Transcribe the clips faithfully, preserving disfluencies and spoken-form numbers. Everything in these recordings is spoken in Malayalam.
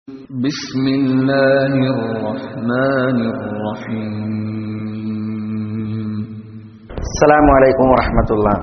بسم الله الرحمن الرحيم السلام عليكم ورحمة الله.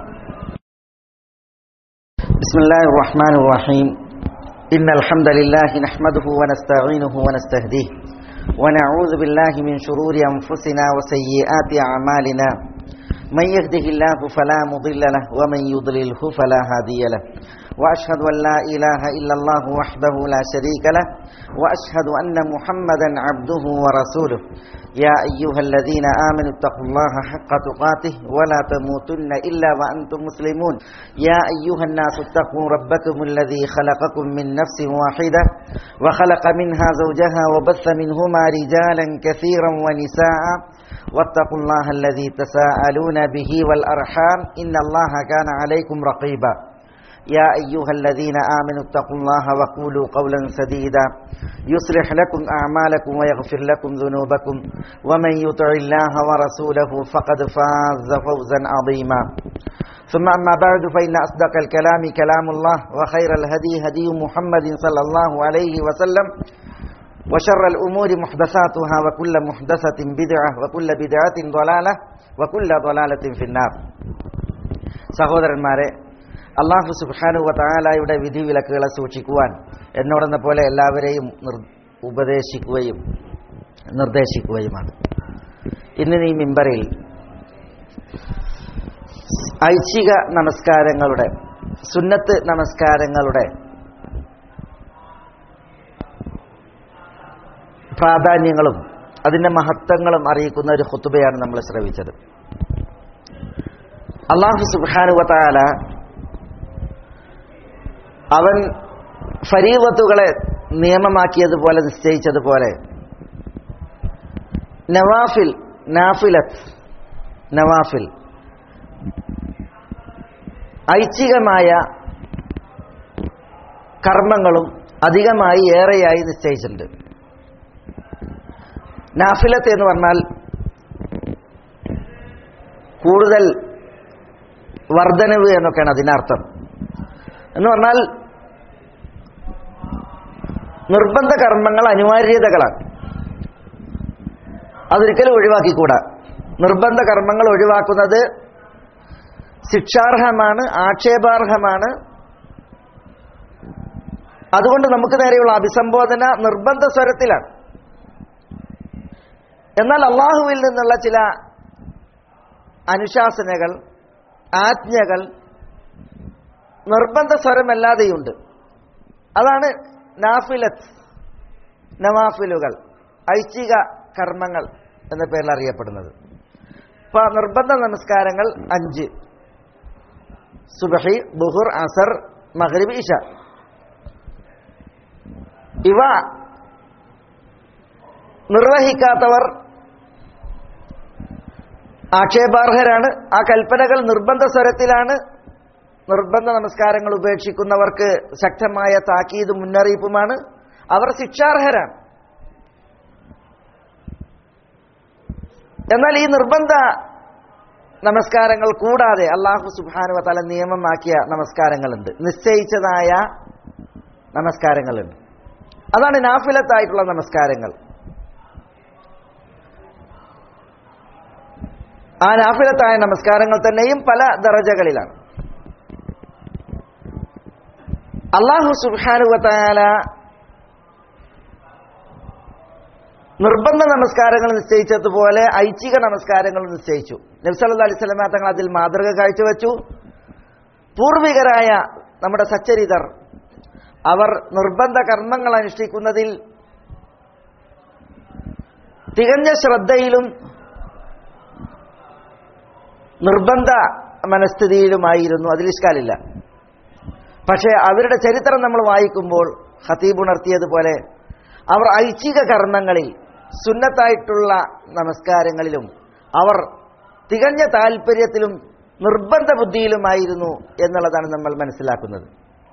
بسم الله الرحمن الرحيم. إن الحمد لله نحمده ونستعينه ونستهديه ونعوذ بالله من شرور أنفسنا وسيئات أعمالنا. من يهده الله فلا مضل له ومن يضلله فلا هادي له. وأشهد أن لا إله إلا الله وحده لا شريك له وأشهد أن محمدا عبده ورسوله. يا أيها الذين آمنوا اتقوا الله حق تقاته ولا تموتن إلا وأنتم مسلمون. يا أيها الناس اتقوا ربكم الذي خلقكم من نفس واحدة وخلق منها زوجها وبث منهما رجالا كثيرا ونساء واتقوا الله الذي تساءلون به والأرحام إن الله كان عليكم رقيبا. يا أيها الذين آمنوا اتقوا الله وقولوا قولا سديدا يصلح لكم أعمالكم ويغفر لكم ذنوبكم ومن يطع الله ورسوله فقد فاز فوزا عظيما. ثم أما بعد فإن أصدق الكلام كلام الله وخير الهدي هدي محمد صلى الله عليه وسلم وشر الأمور محدثاتها وكل محدثة بدعة وكل بدعة ضلالة وكل ضلالة في النار. സഹോദരന്മാരെ, അല്ലാഹു സുബ്ഹാനഹു വ തആലയുടെ വിധിവിലക്കുകളെ സൂക്ഷിക്കുവാൻ എന്നോടെന്ന പോലെ എല്ലാവരെയും ഉപദേശിക്കുകയും നിർദ്ദേശിക്കുകയുമാണ്. ഇന്ന് ഈ മിമ്പറിൽ ഐച്ഛിക നമസ്കാരങ്ങളുടെ, സുന്നത്ത് നമസ്കാരങ്ങളുടെ പ്രാധാന്യങ്ങളും അതിൻ്റെ മഹത്വങ്ങളും അറിയിക്കുന്ന ഒരു ഖുതുബയാണ് നമ്മൾ ശ്രവിച്ചത്. അല്ലാഹു സുബ്ഹാനഹു വ തആല അവൻ ഫരീളത്തുകളെ നിയമമാക്കിയതുപോലെ, നിശ്ചയിച്ചതുപോലെ നവാഫിൽ, നാഫിലത്ത്, നവാഫിൽ ഐച്ഛികമായ കർമ്മങ്ങളും അധികമായി ഏറെയായി നിശ്ചയിച്ചിട്ടുണ്ട്. നാഫിലത്ത് എന്ന് പറഞ്ഞാൽ കൂടുതൽ വർധനവ് എന്നൊക്കെയാണ് അതിനർത്ഥം. എന്ന് പറഞ്ഞാൽ നിർബന്ധ കർമ്മങ്ങൾ അനിവാര്യതകളാണ്, അതൊരിക്കലും ഒഴിവാക്കിക്കൂടാ. നിർബന്ധ കർമ്മങ്ങൾ ഒഴിവാക്കുന്നത് ശിക്ഷാർഹമാണ്, ആക്ഷേപാർഹമാണ്. അതുകൊണ്ട് നമുക്ക് നേരെയുള്ള അഭിസംബോധന നിർബന്ധ സ്വരത്തിലാണ്. എന്നാൽ അള്ളാഹുവിൽ നിന്നുള്ള ചില അനുശാസനകൾ, ആജ്ഞകൾ നിർബന്ധ സ്വരമല്ലാതെയുണ്ട്. അതാണ് നാഫിലത്ത്, നവാഫിലുകൾ, ഐച്ഛിക കർമ്മങ്ങൾ എന്ന പേരിൽ അറിയപ്പെടുന്നത്. ഇപ്പൊ നിർബന്ധ നമസ്കാരങ്ങൾ അഞ്ച്: സുബ്ഹി, ദുഹുർ, അസർ, മഗ്രിബ്, ഇശ. ഇവ നിർവഹിക്കാത്തവർ ആക്ഷേപാർഹരാണ്. ആ കൽപ്പനകൾ നിർബന്ധ സ്വരത്തിലാണ്. നിർബന്ധ നമസ്കാരങ്ങൾ ഉപേക്ഷിക്കുന്നവർക്ക് ശക്തമായ താക്കീതും മുന്നറിയിപ്പുമാണ്. അവർ ശിക്ഷാർഹരാണ്. എന്നാൽ ഈ നിർബന്ധ നമസ്കാരങ്ങൾ കൂടാതെ അല്ലാഹു സുബ്ഹാനഹു വ തആല നിയമമാക്കിയ നമസ്കാരങ്ങളുണ്ട്, നിശ്ചയിച്ചതായ നമസ്കാരങ്ങളുണ്ട്. അതാണ് നാഫിലത്തായിട്ടുള്ള നമസ്കാരങ്ങൾ. ആ നാഫിലത്തായ നമസ്കാരങ്ങൾ തന്നെയും പല ദറജകളിലാണ്. അല്ലാഹു സുബ്ഹാനഹു വ തആല നിർബന്ധ നമസ്കാരങ്ങൾ നിശ്ചയിച്ചതുപോലെ ഐച്ഛിക നമസ്കാരങ്ങൾ നിശ്ചയിച്ചു. നബി സല്ലല്ലാഹു അലൈഹി വസല്ലം തങ്ങൾ അതിൽ മാതൃക കാഴ്ചവെച്ചു. പൂർവികരായ നമ്മുടെ സച്ചരിതർ അവർ നിർബന്ധ കർമ്മങ്ങൾ അനുഷ്ഠിക്കുന്നതിൽ തികഞ്ഞ ശ്രദ്ധയിലും നിർബന്ധ മനസ്ഥിതിയിലുമായിരുന്നു. അതിൽ ഇഷ്കാലില്ല. പക്ഷേ അവരുടെ ചരിത്രം നമ്മൾ വായിക്കുമ്പോൾ ഖതീബ് ഉണർത്തിയതുപോലെ അവർ ഐച്ഛിക കർമ്മങ്ങളിൽ, സുന്നത്തായിട്ടുള്ള നമസ്കാരങ്ങളിലും അവർ തികഞ്ഞ താല്പര്യത്തിലും നിർബന്ധ ബുദ്ധിയിലുമായിരുന്നു എന്നുള്ളതാണ് നമ്മൾ മനസ്സിലാക്കുന്നത്.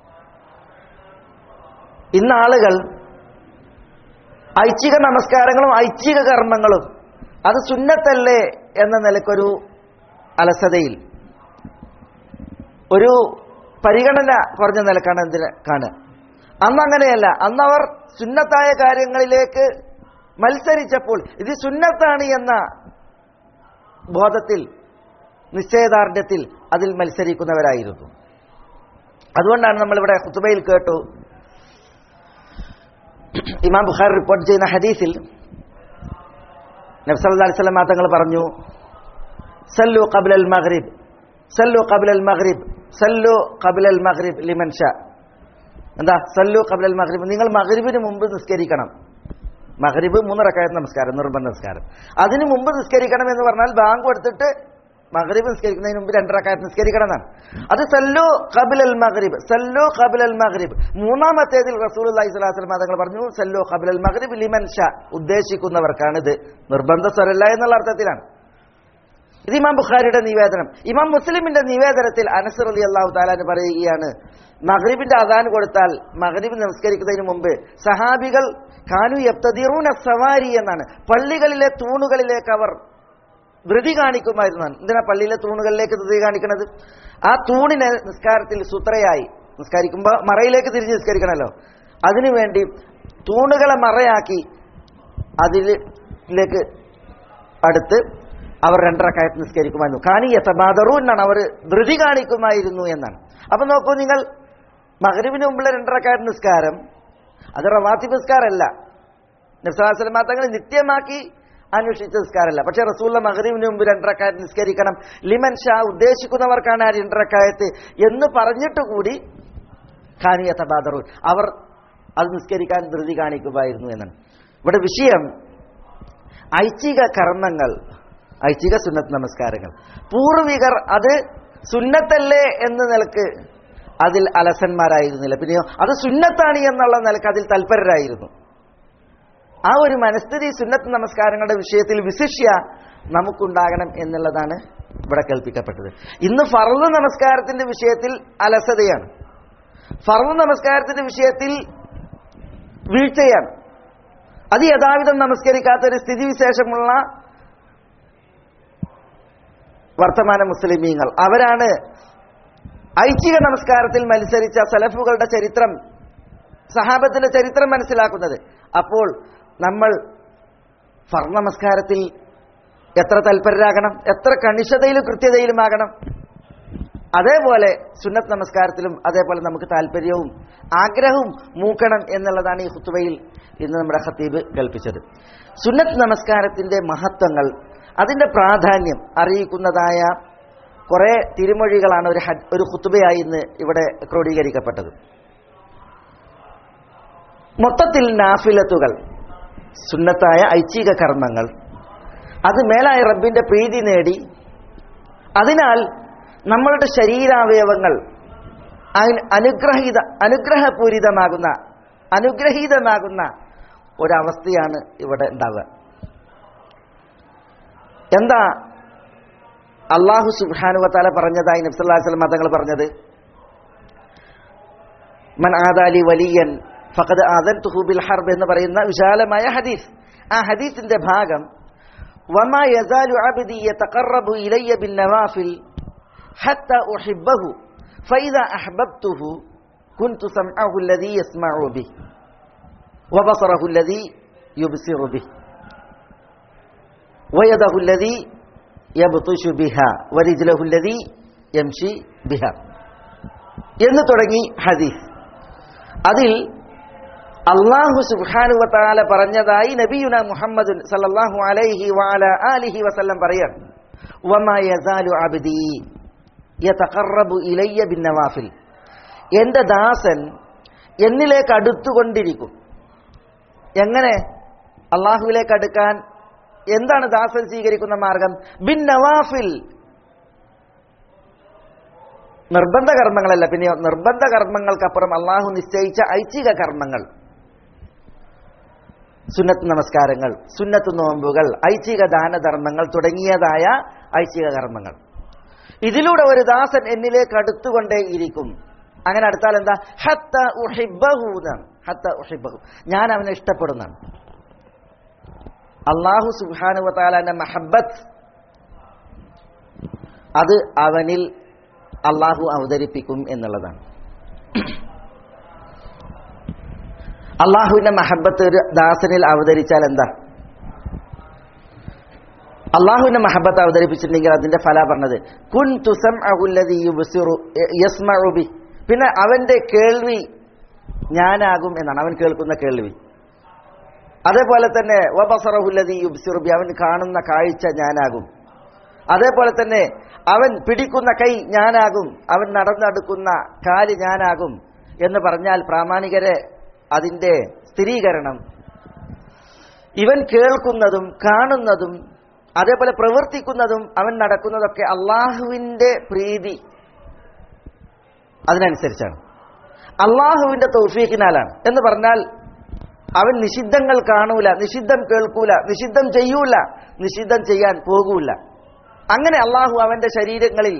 ഇന്ന് ആളുകൾ ഐച്ഛിക നമസ്കാരങ്ങളും ഐച്ഛിക കർമ്മങ്ങളും അത് സുന്നത്തല്ലേ എന്ന നിലക്കൊരു അലസതയിൽ, ഒരു പരിഗണന കുറഞ്ഞ നിലക്കാണ് എന്തിന് കാണുക. അന്ന് അങ്ങനെയല്ല. അന്നവർ സുന്നത്തായ കാര്യങ്ങളിലേക്ക് മത്സരിച്ചപ്പോൾ ഇത് സുന്നത്താണ് എന്ന ബോധത്തിൽ, നിശ്ചയദാർഢ്യത്തിൽ അതിൽ മത്സരിക്കുന്നവരായിരുന്നു. അതുകൊണ്ടാണ് നമ്മളിവിടെ ഖുതുബയിൽ കേട്ടു, ഇമാം ബുഖാരി റിപ്പോർട്ട് ചെയ്യുന്ന ഹദീസിൽ നബി സല്ലല്ലാഹു അലൈഹി വസല്ലം തങ്ങൾ പറഞ്ഞു, സല്ലു ഖബ്ലൽ മഗ്രിബ് സല്ലു ഖബ്ലൽ മഗ്രിബ് സല്ലു ഖബ്ലൽ മഗ്രിബ് ലിമൻ ഷാ. എന്താ സല്ലു ഖബ്ലൽ മഗ്രിബ്? നിങ്ങൾ മഗ്രിബിന് മുമ്പ് നിസ്കരിക്കണം. മഗ്രിബ് മൂന്ന് റക്അത്ത് നമസ്കാരം, നിർബന്ധ നമസ്കാരം. അതിന് മുമ്പ് നിസ്കരിക്കണം എന്ന് പറഞ്ഞാൽ ബാങ്ക് കൊടുത്തിട്ട് മഗ്രിബ് നിസ്കരിക്കുന്നതിന് മുമ്പ് രണ്ട് റക്അത്ത് നിസ്കരിക്കണം എന്നാണ്. അത് സല്ലു ഖബ്ലൽ മഗ്രിബ് സല്ലു ഖബ്ലൽ മഗ്രിബ്. മൂന്നാമത്തേതിൽ റസൂലുള്ളാഹി സ്വല്ലല്ലാഹു അലൈഹി വസല്ലം തങ്ങൾ പറഞ്ഞു, സല്ലു ഖബ്ലൽ മഗ്രിബ് ലിമൻ ഷാ. ഉദ്ദേശിക്കുന്നവർക്കാണ് ഇത്, നിർബന്ധ സ്വരല്ല എന്നുള്ള അർത്ഥത്തിലാണ്. ഇത് ഇമാം ബുഖാരിയുടെ നിവേദനം. ഇമാം മുസ്ലിമിന്റെ നിവേദനത്തിൽ അനസ് റളിയല്ലാഹു തആല അൻഹു പറയുകയാണ്, മഗ്രിബിന്റെ അദാൻ കൊടുത്താൽ മഗ്രിബ് നമസ്കരിക്കുന്നതിന് മുമ്പ് സഹാബികൾ കാനു യബ്തദിറൂന സവാരി എന്നാണ്, പള്ളികളിലെ തൂണുകളിലേക്ക് അവർ ധൃതി കാണിക്കുമായിരുന്നു. എന്തിനാ പള്ളിയിലെ തൂണുകളിലേക്ക് ധൃതി കാണിക്കുന്നത്? ആ തൂണിനെ നിസ്കാരത്തിൽ സൂത്രയായി, നിസ്കരിക്കുമ്പോൾ മറയിലേക്ക് തിരിഞ്ഞ് നിസ്കരിക്കണമല്ലോ, അതിനുവേണ്ടി തൂണുകളെ മറയാക്കി അതിലേക്ക് അടുത്ത് അവർ രണ്ടരക്കായത്ത് നിസ്കരിക്കുമായിരുന്നു. കാനി യതബാദറു എന്നാണ്, അവർ ധൃതി കാണിക്കുമായിരുന്നു എന്നാണ്. അപ്പൊ നോക്കൂ നിങ്ങൾ, മഗ്രിബിന് മുമ്പുള്ള രണ്ടരക്കായത്ത് നിസ്കാരം അത് റവാത്തിബ് നിസ്കാരമല്ല, നബി സല്ലല്ലാഹു അലൈഹി വസല്ലം തങ്ങൾ നിത്യമാക്കി അന്വേഷിച്ച നിസ്കാരമല്ല. പക്ഷെ റസൂലുള്ള മഗ്രിബിന് മുമ്പ് രണ്ടരക്കായത്ത് നിസ്കരിക്കണം, ലിമൻ ഷാ, ഉദ്ദേശിക്കുന്നവർക്കാണ് ആ രണ്ടരക്കായത്ത് എന്ന് പറഞ്ഞിട്ട് കൂടി കാനി യതബാദറു, അവർ അത് നിസ്കരിക്കാൻ ധൃതി കാണിക്കുമായിരുന്നു എന്നാണ്. ഇവിടെ വിഷയം ഐച്ഛിക കർമ്മങ്ങൾ, ഐച്ഛിക സുന്നത്ത് നമസ്കാരങ്ങൾ. പൂർവികർ അത് സുന്നത്തല്ലേ എന്ന നിലക്ക് അതിൽ അലസന്മാരായിരുന്നില്ല, പിന്നെയോ അത് സുന്നത്താണ് എന്നുള്ള നിലക്ക് അതിൽ തൽപരരായിരുന്നു. ആ ഒരു മനസ്ഥിതി സുന്നത്ത് നമസ്കാരങ്ങളുടെ വിഷയത്തിൽ വിശിഷ്യ നമുക്കുണ്ടാകണം എന്നുള്ളതാണ് ഇവിടെ കൽപ്പിക്കപ്പെട്ടത്. ഇന്ന് ഫർള് നമസ്കാരത്തിന്റെ വിഷയത്തിൽ അലസതയാണ്, ഫർള് നമസ്കാരത്തിന്റെ വിഷയത്തിൽ വീഴ്ചയാണ്. അത് യഥാവിധം നമസ്കരിക്കാത്തൊരു സ്ഥിതിവിശേഷമുള്ള വർത്തമാന മുസ്ലിമീങ്ങൾ, അവരാണ് ഐച്ഛിക നമസ്കാരത്തിൽ മത്സരിച്ച സലഫുകളുടെ ചരിത്രം, സഹാബത്തിന്റെ ചരിത്രം മനസ്സിലാക്കുന്നത്. അപ്പോൾ നമ്മൾ ഫർള് നമസ്കാരത്തിൽ എത്ര തൽപരരാകണം, എത്ര കണിശതയിലും കൃത്യതയിലുമാകണം. അതേപോലെ സുന്നത്ത് നമസ്കാരത്തിലും അതേപോലെ നമുക്ക് താല്പര്യവും ആഗ്രഹവും മൂക്കണം എന്നുള്ളതാണ് ഈ ഖുതുബയിൽ ഇന്ന് നമ്മുടെ ഖത്തീബ് കൽപ്പിച്ചത്. സുന്നത്ത് നമസ്കാരത്തിന്റെ മഹത്വങ്ങൾ, അതിന്റെ പ്രാധാന്യം അറിയിക്കുന്നതായ കുറെ തിരുമൊഴികളാണ് ഒരു ഒരു ഖുതുബയായി ഇന്ന് ഇവിടെ ക്രോഡീകരിക്കപ്പെട്ടത്. മൊത്തത്തിൽ നാഫിലത്തുകൾ, സുന്നത്തായ ഐച്ഛിക കർമ്മങ്ങൾ, അത് മേലായ റബ്ബിന്റെ പ്രീതി നേടി അതിനാൽ നമ്മളുടെ ശരീരാവയവങ്ങൾ അനുഗ്രഹീത അനുഗ്രഹപൂരിതമാകുന്ന അനുഗ്രഹീതമാകുന്ന ഒരവസ്ഥയാണ് ഇവിടെ ഉണ്ടാവുക. എന്താ അല്ലാഹു സുബ്ഹാനഹു വ തആല പറഞ്ഞതായി നബി സല്ലല്ലാഹു അലൈഹി വസല്ലം തങ്ങൾ പറഞ്ഞത്? മൻ ആദാലി വലിയൻ ഫഖദ് ആദൻതുഹു ബിൽ ഹർബ് എന്ന് പറയുന്ന വിശാലമായ ഹദീസ്. ആ ഹദീസിന്റെ ഭാഗം വമാ യസാലു അബ്ദി യതഖറബു ഇലയ്യ ബിൻ നവാഫിൽ ഹത്താ ഉഹിബ്ബഹു ഫഇദാ അഹ്ബബ്തുഹു കുൻതു സമഅഹു അല്ലദീ യസ്മഉ ബിഹി വബസറഹു അല്ലദീ യുബ്സിറു ബിഹി വയദഹു അല്ലദീ യബ്തിഷു ബിഹാ വരിജ്ലഹു അല്ലദീ യംശി ബിഹാ എന്ന് തുടങ്ങി ഹദീസ്. അതിൽ അല്ലാഹു സുബ്ഹാനഹു വ തആല പറഞ്ഞതായി നബിയുന മുഹമ്മദ് സല്ലല്ലാഹു അലൈഹി വഅലാ ആലിഹി വസല്ലം പറയാൻ, വമാ യസാലു അബ്ദി യതഖറബു ഇലയ്യ ബിൻ നവാഫിൽ, എൻ്റെ ദാസൻ എന്നിലേക്ക് അടുത്തുകൊണ്ടിരിക്കും. എങ്ങനെ അള്ളാഹുവിലേക്ക് അടുക്കാൻ? എന്താണ് ദാസൻ സ്വീകരിക്കുന്ന മാർഗം? ബിൻ നവാഫിൽ, നിർബന്ധ കർമ്മങ്ങളല്ല, പിന്നെ നിർബന്ധ കർമ്മങ്ങൾക്കപ്പുറം അള്ളാഹു നിശ്ചയിച്ച ഐച്ഛിക കർമ്മങ്ങൾ, സുന്നത്ത് നമസ്കാരങ്ങൾ, സുന്നത്ത് നോമ്പുകൾ, ഐച്ഛിക ദാനധർമ്മങ്ങൾ തുടങ്ങിയതായ ഐച്ഛിക കർമ്മങ്ങൾ. ഇതിലൂടെ ഒരു ദാസൻ എന്നിലേക്ക് അടുത്തുകൊണ്ടേ ഇരിക്കും. അങ്ങനെ അടുത്താൽ എന്താ? ഹത്ത ഉഹിബ്ബഹു എന്നാണ്. ഹത്ത ഉഹിബ്ബഹു, ഞാൻ അവനെ ഇഷ്ടപ്പെടുന്നതാണ്. അല്ലാഹു സുബ്ഹാനഹു വ തആലയുടെ മഹബ്ബത്ത് അത് അവനിൽ അള്ളാഹു അവതരിപ്പിക്കും എന്നുള്ളതാണ്. അള്ളാഹുവിന്റെ മഹബത്ത് ഒരു ദാസനിൽ അവതരിച്ചാൽ എന്താ? അള്ളാഹുവിന്റെ മഹബത്ത് അവതരിപ്പിച്ചിട്ടുണ്ടെങ്കിൽ അതിന്റെ ഫല പറഞ്ഞത് കുൻതു സമഅഹു അല്ലദീ യുബ്സിറു യസ്മഉ ബി, പിന്നെ അവന്റെ കേൾവി ഞാനാകും എന്നാണ്, അവൻ കേൾക്കുന്ന കേൾവി. അതേപോലെ തന്നെ വബസറഹു അല്ലദീ യുബ്സിറു ബി, അവൻ കാണുന്ന കാഴ്ച ഞാനാകും. അതേപോലെ തന്നെ അവൻ പിടിക്കുന്ന കൈ ഞാനാകും, അവൻ നടന്നെടുക്കുന്ന കാല് ഞാനാകും എന്ന് പറഞ്ഞാൽ പ്രാമാണികരെ അതിന്റെ സ്ഥിരീകരണം ഇവൻ കേൾക്കുന്നതും കാണുന്നതും അതേപോലെ പ്രവർത്തിക്കുന്നതും അവൻ നടക്കുന്നതൊക്കെ അള്ളാഹുവിന്റെ പ്രീതി അതിനനുസരിച്ചാണ്, അള്ളാഹുവിന്റെ തൗഫീഖിനാലാണ്. എന്ന് പറഞ്ഞാൽ അവൻ നിഷിദ്ധങ്ങൾ കാണൂല, നിഷിദ്ധം കേൾക്കൂല, നിഷിദ്ധം ചെയ്യൂല, നിഷിദ്ധം ചെയ്യാൻ പോകൂല. അങ്ങനെ അള്ളാഹു അവന്റെ ശരീരങ്ങളിൽ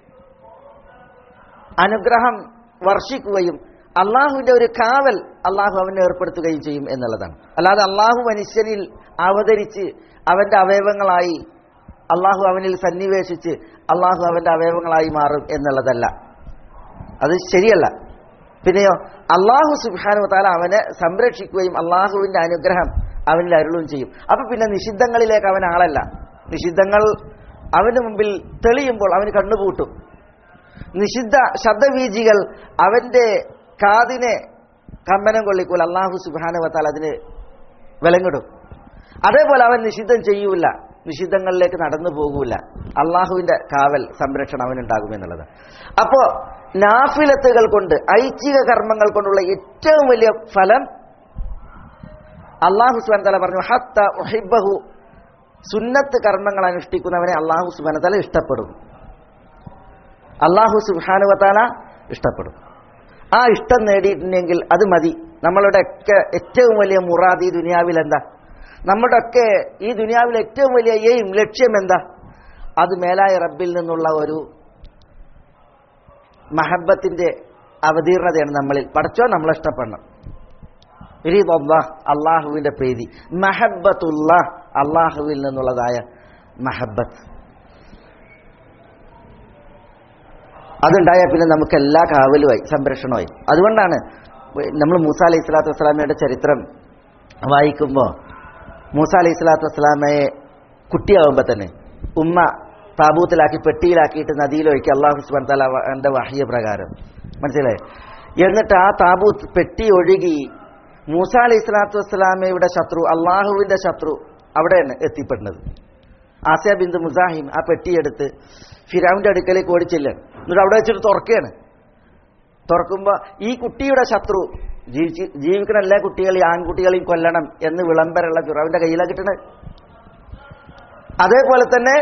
അനുഗ്രഹം വർഷിക്കുകയും അള്ളാഹുവിന്റെ ഒരു കാവൽ അള്ളാഹു അവനെ ഏർപ്പെടുത്തുകയും ചെയ്യും എന്നുള്ളതാണ്. അല്ലാതെ അള്ളാഹു മനുഷ്യനിൽ അവതരിച്ച് അവന്റെ അവയവങ്ങളായി അള്ളാഹു അവനിൽ സന്നിവേശിച്ച് അള്ളാഹു അവന്റെ അവയവങ്ങളായി മാറും എന്നുള്ളതല്ല, അത് ശരിയല്ല. പിന്നെയോ അള്ളാഹു സുബ്ഹാനഹു വ തആല അവനെ സംരക്ഷിക്കുകയും അള്ളാഹുവിന്റെ അനുഗ്രഹം അവനിൽ അരുളുകയും ചെയ്യും. അപ്പൊ പിന്നെ നിഷിദ്ധങ്ങളിലേക്ക് അവൻ ആളല്ല. നിഷിദ്ധങ്ങൾ അവന് മുമ്പിൽ തെളിയുമ്പോൾ അവന് കണ്ണുപൂട്ടും. നിഷിദ്ധ ശബ്ദവീജികൾ അവന്റെ കാതിനെ കമ്പനം കൊള്ളിക്കൂല. അള്ളാഹു സുബ്ഹാനഹു വ തആല അതിന് വിലങ്ങിടും. അതേപോലെ അവൻ നിഷിദ്ധം ചെയ്യൂല, നിഷിദ്ധങ്ങളിലേക്ക് നടന്നു പോകൂല. അള്ളാഹുവിന്റെ കാവൽ സംരക്ഷണം അവനുണ്ടാകുമെന്നുള്ളത്. അപ്പോ നാഫിലത്തുകൾ കൊണ്ട്, ഐച്ഛിക കർമ്മങ്ങൾ കൊണ്ടുള്ള ഏറ്റവും വലിയ ഫലം അള്ളാഹു സുബ്ഹാനഹു വ തആല പറഞ്ഞു ഹത്ത ഉഹിബ്ബഹു, സുന്നത്ത് കർമ്മങ്ങൾ അനുഷ്ഠിക്കുന്നവനെ അള്ളാഹു സുബ്ഹാനഹു വ തആല ഇഷ്ടപ്പെടും. അള്ളാഹു സുബ്ഹാനഹു വ തആല ഇഷ്ടപ്പെടും. ആ ഇഷ്ടം നേടിയിട്ടുണ്ടെങ്കിൽ അത് മതി. നമ്മളുടെ ഒക്കെ ഏറ്റവും വലിയ മുറാദ് ഈ ദുനിയാവിൽ എന്താ? നമ്മുടെ ഒക്കെ ഈ ദുനിയാവിലെ ഏറ്റവും വലിയ എയിം, ലക്ഷ്യം എന്താ? അത് മേലായ റബ്ബിൽ നിന്നുള്ള ഒരു മഹബത്തിന്റെ അവതീർണതയാണ് നമ്മളിൽ. പടച്ചോ നമ്മളെ ഇഷ്ടപ്പെടണം. റിദല്ലാഹ്, അള്ളാഹുവിന്റെ പ്രീതി. മഹബ്ബത്തുല്ലാഹ്, അള്ളാഹുവിൽ നിന്നുള്ളതായ മഹബത്ത്. അതുണ്ടായാൽ പിന്നെ നമുക്ക് എല്ലാ കാവലുമായി സംരക്ഷണമായി. അതുകൊണ്ടാണ് നമ്മൾ മൂസ അലൈഹി സ്വലാത്തു വസ്സലാമയുടെ ചരിത്രം വായിക്കുമ്പോൾ മൂസ അലൈഹി സ്വലാത്തു വസ്സലാമയെ കുട്ടിയാവുമ്പോൾ തന്നെ ഉമ്മ താബൂത്തിലാക്കി പെട്ടിയിലാക്കിയിട്ട് നദിയിലൊഴുക്കി അള്ളാഹു സുബ്ഹാനഹു വ തആലയുടെ വഹ്യ പ്രകാരം, മനസ്സിലായി. എന്നിട്ട് ആ താബൂത്ത് പെട്ടി ഒഴുകി മൂസ അലൈഹി സ്വലാത്തു വസ്സലാമയുടെ ശത്രു, അള്ളാഹുവിന്റെ ശത്രു അവിടെയാണ് എത്തിപ്പെടുന്നത്. ആസിയ ബിന്ദു മുസാഹിം ആ പെട്ടിയെടുത്ത് ഫിറഔന്റെ അടുക്കലേക്ക് ഓടിച്ചില്ലാണ്. എന്നിട്ട് അവിടെ വെച്ചിട്ട് തുറക്കുകയാണ്. തുറക്കുമ്പോൾ ഈ കുട്ടിയുടെ ശത്രു, ജീവിച്ച് ജീവിക്കുന്ന എല്ലാ കുട്ടികളെയും ആൺകുട്ടികളെയും കൊല്ലണം എന്ന് വിളംബരമുള്ള ഫിറഔന്റെ കയ്യിലാണ് കിട്ടുന്നത്. അതേപോലെ തന്നെ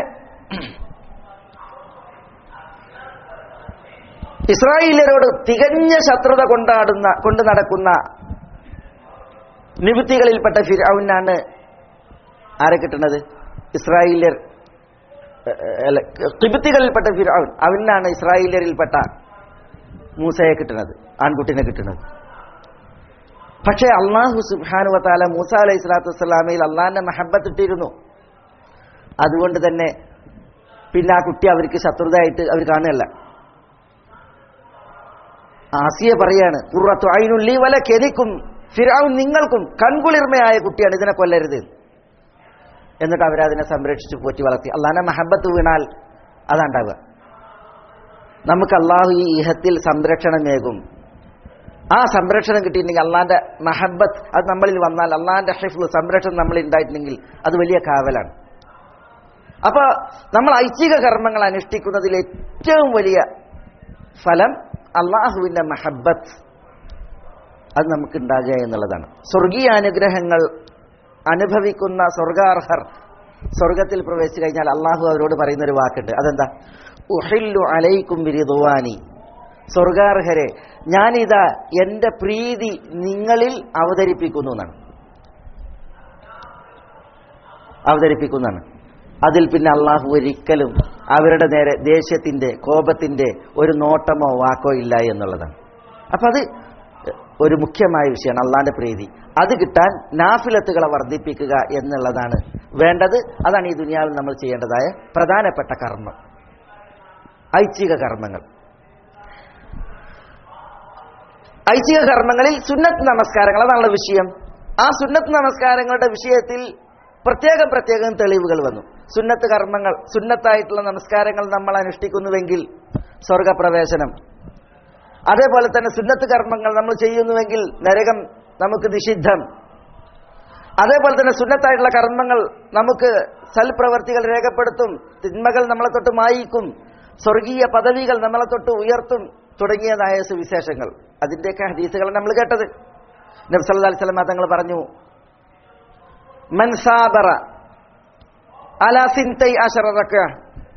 ഇസ്രായേലിയരോട് തികഞ്ഞ ശത്രുത കൊണ്ടാടുന്ന കൊണ്ട് നടക്കുന്ന നിബിത്തികളിൽപ്പെട്ട ഫിർഔനാണ് ആരെ കിട്ടുന്നത്? ഇസ്രായേലിയർ ഖിബ്തികളിൽപ്പെട്ട ഫിർഔൻ, അവനാണ് ഇസ്രായേലിയരിൽപ്പെട്ട മൂസയെ കിട്ടുന്നത്, ആൺകുട്ടിനെ കിട്ടുന്നത്. പക്ഷേ അള്ളാഹു സുബ്ഹാനഹു വ തആല മൂസ അലൈഹി സ്വലാത്തു വസ്സലാമയിൽ അള്ളാഹിന്റെ മഹബത്ത് ഇട്ടിരുന്നു. അതുകൊണ്ട് തന്നെ പിന്നെ ആ കുട്ടി അവർക്ക് ശത്രുതയായിട്ട് അവർ കാണുകയല്ല. ആസിയ പറയാണ് ഖുർറത്തു ഐനുൻ ലീ വലക, എനിക്കും ഫിർഔൻ നിങ്ങൾക്കും കൺകുളിർമയായ കുട്ടിയാണ്, ഇതിനെ കൊല്ലരുത്. എന്നിട്ട് അവരതിനെ സംരക്ഷിച്ച് പോറ്റി വളർത്തി. അള്ളാഹിന്റെ മഹബത്ത് വീണാൽ അതാണ്ടാവുക. നമുക്ക് അള്ളാഹു ഈ ഇഹത്തിൽ സംരക്ഷണമേകും. ആ സംരക്ഷണം കിട്ടിയിട്ടുണ്ടെങ്കിൽ അള്ളാഹിന്റെ മഹബത്ത് അത് നമ്മളിൽ വന്നാൽ, അള്ളാഹിന്റെ ഹിഫ്ള് സംരക്ഷണം നമ്മളിൽ ഉണ്ടായിട്ടുണ്ടെങ്കിൽ അത് വലിയ കാവലാണ്. അപ്പൊ നമ്മൾ ഐച്ഛിക കർമ്മങ്ങൾ അനുഷ്ഠിക്കുന്നതിൽ ഏറ്റവും വലിയ ഫലം അള്ളാഹുവിന്റെ മഹബത്ത് അത് നമുക്കുണ്ടാകുക എന്നുള്ളതാണ്. സ്വർഗീയ അനുഗ്രഹങ്ങൾ അനുഭവിക്കുന്ന സ്വർഗാർഹർ സ്വർഗത്തിൽ പ്രവേശിച്ചു കഴിഞ്ഞാൽ അള്ളാഹു അവരോട് പറയുന്നൊരു വാക്കുണ്ട്. അതെന്താ? ഉഹില്ലു അലൈക്കും ബിരിദ്വാനി, സ്വർഗാർഹരെ ഞാനിതാ എന്റെ പ്രീതി നിങ്ങളിൽ അവതരിപ്പിക്കുന്നു എന്നാണ്. അവതരിപ്പിക്കുന്നതാണ്. അതിൽ പിന്നെ അള്ളാഹു ഒരിക്കലും അവരുടെ നേരെ ദേഷ്യത്തിന്റെ കോപത്തിന്റെ ഒരു നോട്ടമോ വാക്കോ ഇല്ല എന്നുള്ളതാണ്. അപ്പൊ അത് ഒരു മുഖ്യമായ വിഷയമാണ് അള്ളാഹിന്റെ പ്രീതി. അത് കിട്ടാൻ നാഫിലത്തുകളെ വർദ്ധിപ്പിക്കുക എന്നുള്ളതാണ് വേണ്ടത്. അതാണ് ഈ ദുനിയാവിൽ നമ്മൾ ചെയ്യേണ്ടതായ പ്രധാനപ്പെട്ട കർമ്മം, ഐച്ഛിക കർമ്മങ്ങൾ. ഐച്ഛിക കർമ്മങ്ങളിൽ സുന്നത്ത് നമസ്കാരങ്ങൾ, അതാണുള്ള വിഷയം. ആ സുന്നത്ത് നമസ്കാരങ്ങളുടെ വിഷയത്തിൽ പ്രത്യേകം പ്രത്യേകം തെളിവുകൾ വന്നു. സുന്നത്ത് കർമ്മങ്ങൾ, സുന്നത്തായിട്ടുള്ള നമസ്കാരങ്ങൾ നമ്മൾ അനുഷ്ഠിക്കുന്നുവെങ്കിൽ സ്വർഗപ്രവേശനം, അതേപോലെ തന്നെ സുന്നത്ത് കർമ്മങ്ങൾ നമ്മൾ ചെയ്യുന്നുവെങ്കിൽ നരകം നമുക്ക് നിഷിദ്ധം, അതേപോലെ തന്നെ സുന്നത്തായിട്ടുള്ള കർമ്മങ്ങൾ നമുക്ക് സൽപ്രവർത്തികൾ രേഖപ്പെടുത്തും, തിന്മകൾ നമ്മളെ തൊട്ട് മായിക്കും, സ്വർഗീയ പദവികൾ നമ്മളെ തൊട്ട് ഉയർത്തും തുടങ്ങിയതായ സുവിശേഷങ്ങൾ. അതിന്റെയൊക്കെ ഹദീസുകൾ നമ്മൾ കേട്ടത്. നബി സല്ലല്ലാഹു അലൈഹി വസല്ലം തങ്ങൾ പറഞ്ഞു, മൻ സാബറ അലാ സിൻതൈ അശറ റക്അ,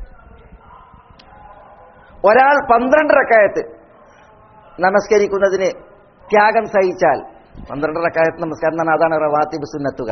ഒരാൾ പന്ത്രണ്ട് റക്അത്ത് നമസ്കരിക്കുന്നതിന് ത്യാഗം സഹിച്ചാൽ, പന്ത്രണ്ട് റക്അത്ത് നമസ്കാരം എന്നാണ്, അതാണ് റവാത്തിബ് സുന്നത്തുകൾ.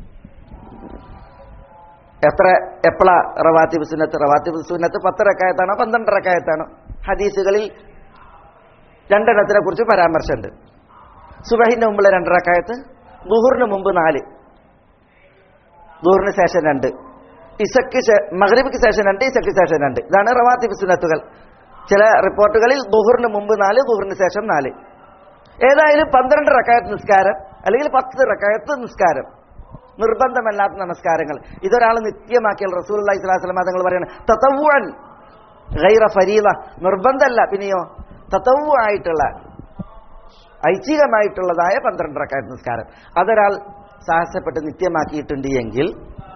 എത്ര എപ്പോഴാ റവാത്തിബ് സുന്നത്ത്? റവാത്തിബ് സുന്നത്ത് പത്ത് റക്അത്താണോ പന്ത്രണ്ട് റക്അത്താണോ? ഹദീസുകളിൽ രണ്ടെണ്ണത്തിനെ കുറിച്ച് പരാമർശമുണ്ട്. സുബഹിന്റെ മുമ്പുള്ള രണ്ട് റക്അത്ത്, ദുഹറിന് മുമ്പ് നാല്, ദുഹറിന് ശേഷം രണ്ട്, ഇസക്ക് മഗ്രിബിക്ക് ശേഷം രണ്ട്, ഇസക്ക് ശേഷം രണ്ട്. ഇതാണ് റവാത്തിബ് സുന്നത്തുകൾ. ചില റിപ്പോർട്ടുകളിൽ ദുഹറിന് മുമ്പ് നാല്, ദുഹറിന് ശേഷം നാല്. ഏതായാലും പന്ത്രണ്ട് റക്അത്ത് നിസ്കാരം അല്ലെങ്കിൽ പത്ത് റക്അത്ത് നിസ്കാരം, നിർബന്ധമല്ലാത്ത നമസ്കാരങ്ങൾ, ഇതൊരാൾ നിത്യമാക്കിയാൽ റസൂലുള്ളാഹി സ്വല്ലല്ലാഹു അലൈഹി വസല്ലം തങ്ങൾ പറയുന്നത് തതവ്വുഅൻ ഗൈറ ഫരീള, നിർബന്ധമല്ല, പിന്നെയോ തതവ്വു ആയിട്ടുള്ള ഐച്ഛികമായിട്ടുള്ളതായ പന്ത്രണ്ട് റക്അത്ത് നിസ്കാരം അതൊരാൾ സാഹസപ്പെട്ട് നിത്യമാക്കിയിട്ടുണ്ട് എങ്കിൽ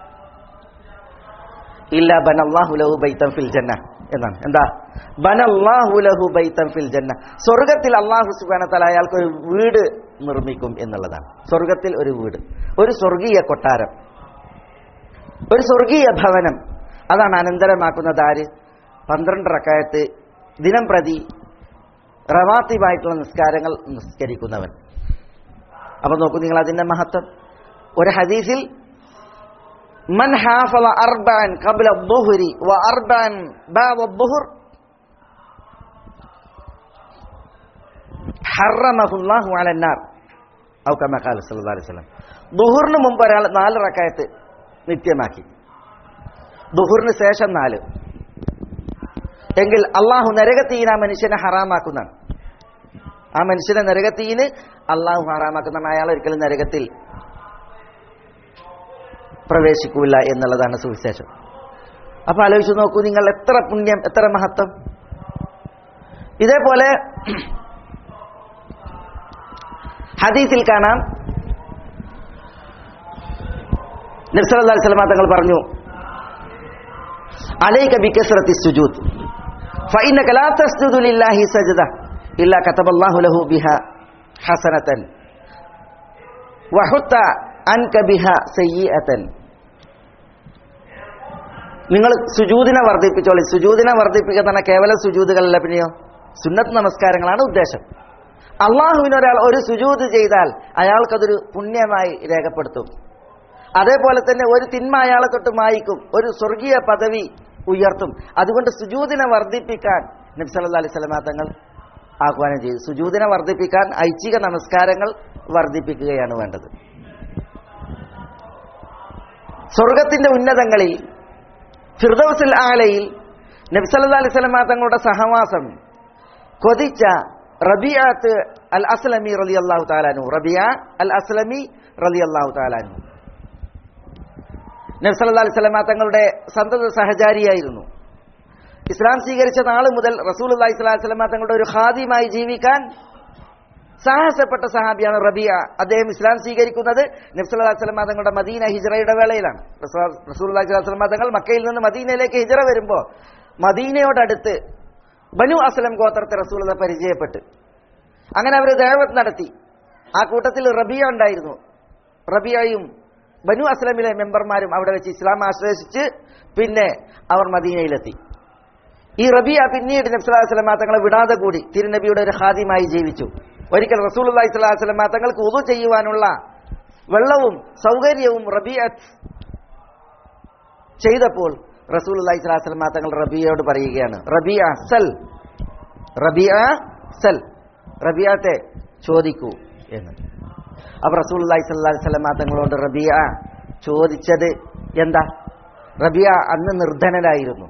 ഇല്ല ബനല്ലാഹു ലഹു ബൈതൻ ഫിൽ ജന്ന എന്നാണ്. എന്താ? ബനല്ലാഹു ലഹു ബൈതൻ ഫിൽ ജന്ന, സ്വർഗത്തിൽ അല്ലാഹു സുബ്ഹാനഹു വ തആല അയാൾക്ക് ഒരു വീട് നിർമ്മിക്കും എന്നുള്ളതാണ്. സ്വർഗത്തിൽ ഒരു വീട്, ഒരു സ്വർഗീയ കൊട്ടാരം, ഒരു സ്വർഗീയ ഭവനം. അതാണ് അനന്തരമാക്കുന്നത് ആര്? പന്ത്രണ്ട് റക്അത്ത് ദിനം പ്രതി റവാത്തിബായിട്ടുള്ള നിസ്കാരങ്ങൾ നിസ്കരിക്കുന്നവൻ. അപ്പൊ നോക്കൂ നിങ്ങൾ അതിന്റെ മഹത്വം. ഒരു ഹദീസിൽ മൻ ഹാഫള അർബഅൻ ഖബ്ല അദ്ദുഹ്രി വ അർബഅൻ ബഅദ അദ്ദുഹ്ർ ഹറമഹുല്ലാഹു അലന്നാർ ഔ കമാ ഖാല സല്ലല്ലാഹു അലൈഹി വസല്ലം. ദുഹറിന് മുമ്പ് ഒരാൾ നാല് റക്അത്ത് നിത്യമാക്കി, ദുഹറിന് ശേഷം നാല്, എങ്കിൽ അള്ളാഹു നരകത്തീന് ആ മനുഷ്യനെ ഹറാമാക്കുന്നതാണ്. ആ മനുഷ്യനെ നരകത്തീന് അള്ളാഹു ഹറാമാക്കുന്നതാണ്. അയാൾ ഒരിക്കലും നരകത്തിൽ പ്രവേശിക്കൂല എന്നുള്ളതാണ് സുവിശേഷം. അപ്പൊ ആലോചിച്ചു നോക്കൂ നിങ്ങൾ, എത്ര പുണ്യം, എത്ര മഹത്വം. ഇതേപോലെ ഹദീസിൽ കാണാം, നബി സല്ലല്ലാഹു അലൈഹി വസല്ലം തങ്ങൾ പറഞ്ഞു, അലൈക ബികസ്റത്തി സുജൂദ് ഫഇന്നക ലാ തസ്ജുദു ലില്ലാഹി സജ്ദ ഇല്ലാ കതബല്ലാഹു ലഹു ബിഹാ ഹസനതൻ വഹുത്ത അൻക ബിഹാ സയ്യിഅതൻ. നിങ്ങൾ സുജൂദിനെ വർദ്ധിപ്പിച്ചോളി. സുജൂദിനെ വർദ്ധിപ്പിക്കുക തന്നെ കേവലം സുജൂദുകളല്ല, പിന്നെയോ സുന്നത്ത് നമസ്കാരങ്ങളാണ് ഉദ്ദേശം. അള്ളാഹുവിന് ഒരാൾ ഒരു സുജൂദ് ചെയ്താൽ അയാൾക്കതൊരു പുണ്യമായി രേഖപ്പെടുത്തും. അതേപോലെ തന്നെ ഒരു തിന്മ അയാളെ തൊട്ട് മായിക്കും, ഒരു സ്വർഗീയ പദവി ഉയർത്തും. അതുകൊണ്ട് സുജൂദിനെ വർദ്ധിപ്പിക്കാൻ നബി സല്ലല്ലാഹു അലൈഹി വസല്ലം തങ്ങൾ ആഹ്വാനം ചെയ്തു. സുജൂദിനെ വർദ്ധിപ്പിക്കാൻ ഐച്ഛിക നമസ്കാരങ്ങൾ വർദ്ധിപ്പിക്കുകയാണ് വേണ്ടത്. സ്വർഗത്തിന്റെ ഉന്നതങ്ങളിൽ ഫിർദൗസുൽ ആലയിൽ നബി സല്ലല്ലാഹു അലൈഹി വസല്ലം തങ്ങളുടെ സഹവാസം കൊതിച്ച റബീഅത്ത് അൽ അസ്ലമി റളിയല്ലാഹു തആല അൻഹു, റബീഅ അൽ അസ്ലമി റളിയല്ലാഹു തആല അൻഹു നബി സല്ലല്ലാഹു അലൈഹി വസല്ലം തങ്ങളുടെ സന്തത സഹചാരിയായിരുന്നു. ഇസ്ലാം സ്വീകരിച്ച നാൾ മുതൽ റസൂലുള്ളാഹി സ്വല്ലല്ലാഹു അലൈഹി വസല്ലം തങ്ങളുടെ ഒരു ഖാദിമായി ജീവിക്കാൻ സാഹസപ്പെട്ട സഹാബിയാണ് റബീഅ. അദ്ദേഹം ഇസ്ലാം സ്വീകരിക്കുന്നത് നബി സല്ലല്ലാഹു അലൈഹി വസല്ലം തങ്ങളുടെ മദീന ഹിജ്റയുടെ വേളയിലാണ്. റസൂലുള്ളാഹി സ്വല്ലല്ലാഹു അലൈഹി വസല്ലം തങ്ങൾ മക്കയിൽ നിന്ന് മദീനയിലേക്ക് ഹിജ്റ വരുമ്പോൾ മദീനയോടടുത്ത് ബനു അസ്ലം ഗോത്രത്തെ റസൂലുള്ളാഹി പരിചയപ്പെട്ട് അങ്ങനെ അവർ ദഅവത്ത് നടത്തി. ആ കൂട്ടത്തിൽ റബീഅ ഉണ്ടായിരുന്നു. റബീഅയും ബനു അസ്ലമിലെ മെമ്പർമാരും അവിടെ വെച്ച് ഇസ്ലാം ആശ്രയിച്ച് പിന്നെ അവർ മദീനയിലെത്തി. ഈ റബീഅ പിന്നീട് നബി സല്ലല്ലാഹു അലൈഹി വസല്ലം തങ്ങളെ വിടാതെ കൂടി തിരുനബിയുടെ ഒരു ഖാദിമായി ജീവിച്ചു. ഒരിക്കൽ റസൂലുള്ളാഹി സ്വല്ലല്ലാഹു അലൈഹി വസല്ലം തങ്ങൾക്ക് വുദു ചെയ്യുവാനുള്ള വെള്ളവും സൗകര്യവും റബീഅ ചെയ്തപ്പോൾ റസൂലുള്ളാഹി സ്വല്ലല്ലാഹു അലൈഹി വസല്ലം തങ്ങൾ റബീഅയോട് പറയുകയാണ്, റബീഅ സൽ, റബീഅ സൽ, റബീഅത്തെ ചോദിക്കൂ എന്ന്. അപ്പോൾ റസൂലുള്ളാഹി സ്വല്ലല്ലാഹു അലൈഹി വസല്ലം തങ്ങളോട് റബീഅ ചോദിച്ചത് എന്താ? റബീഅ അന്ന് നിർധനനായിരുന്നു.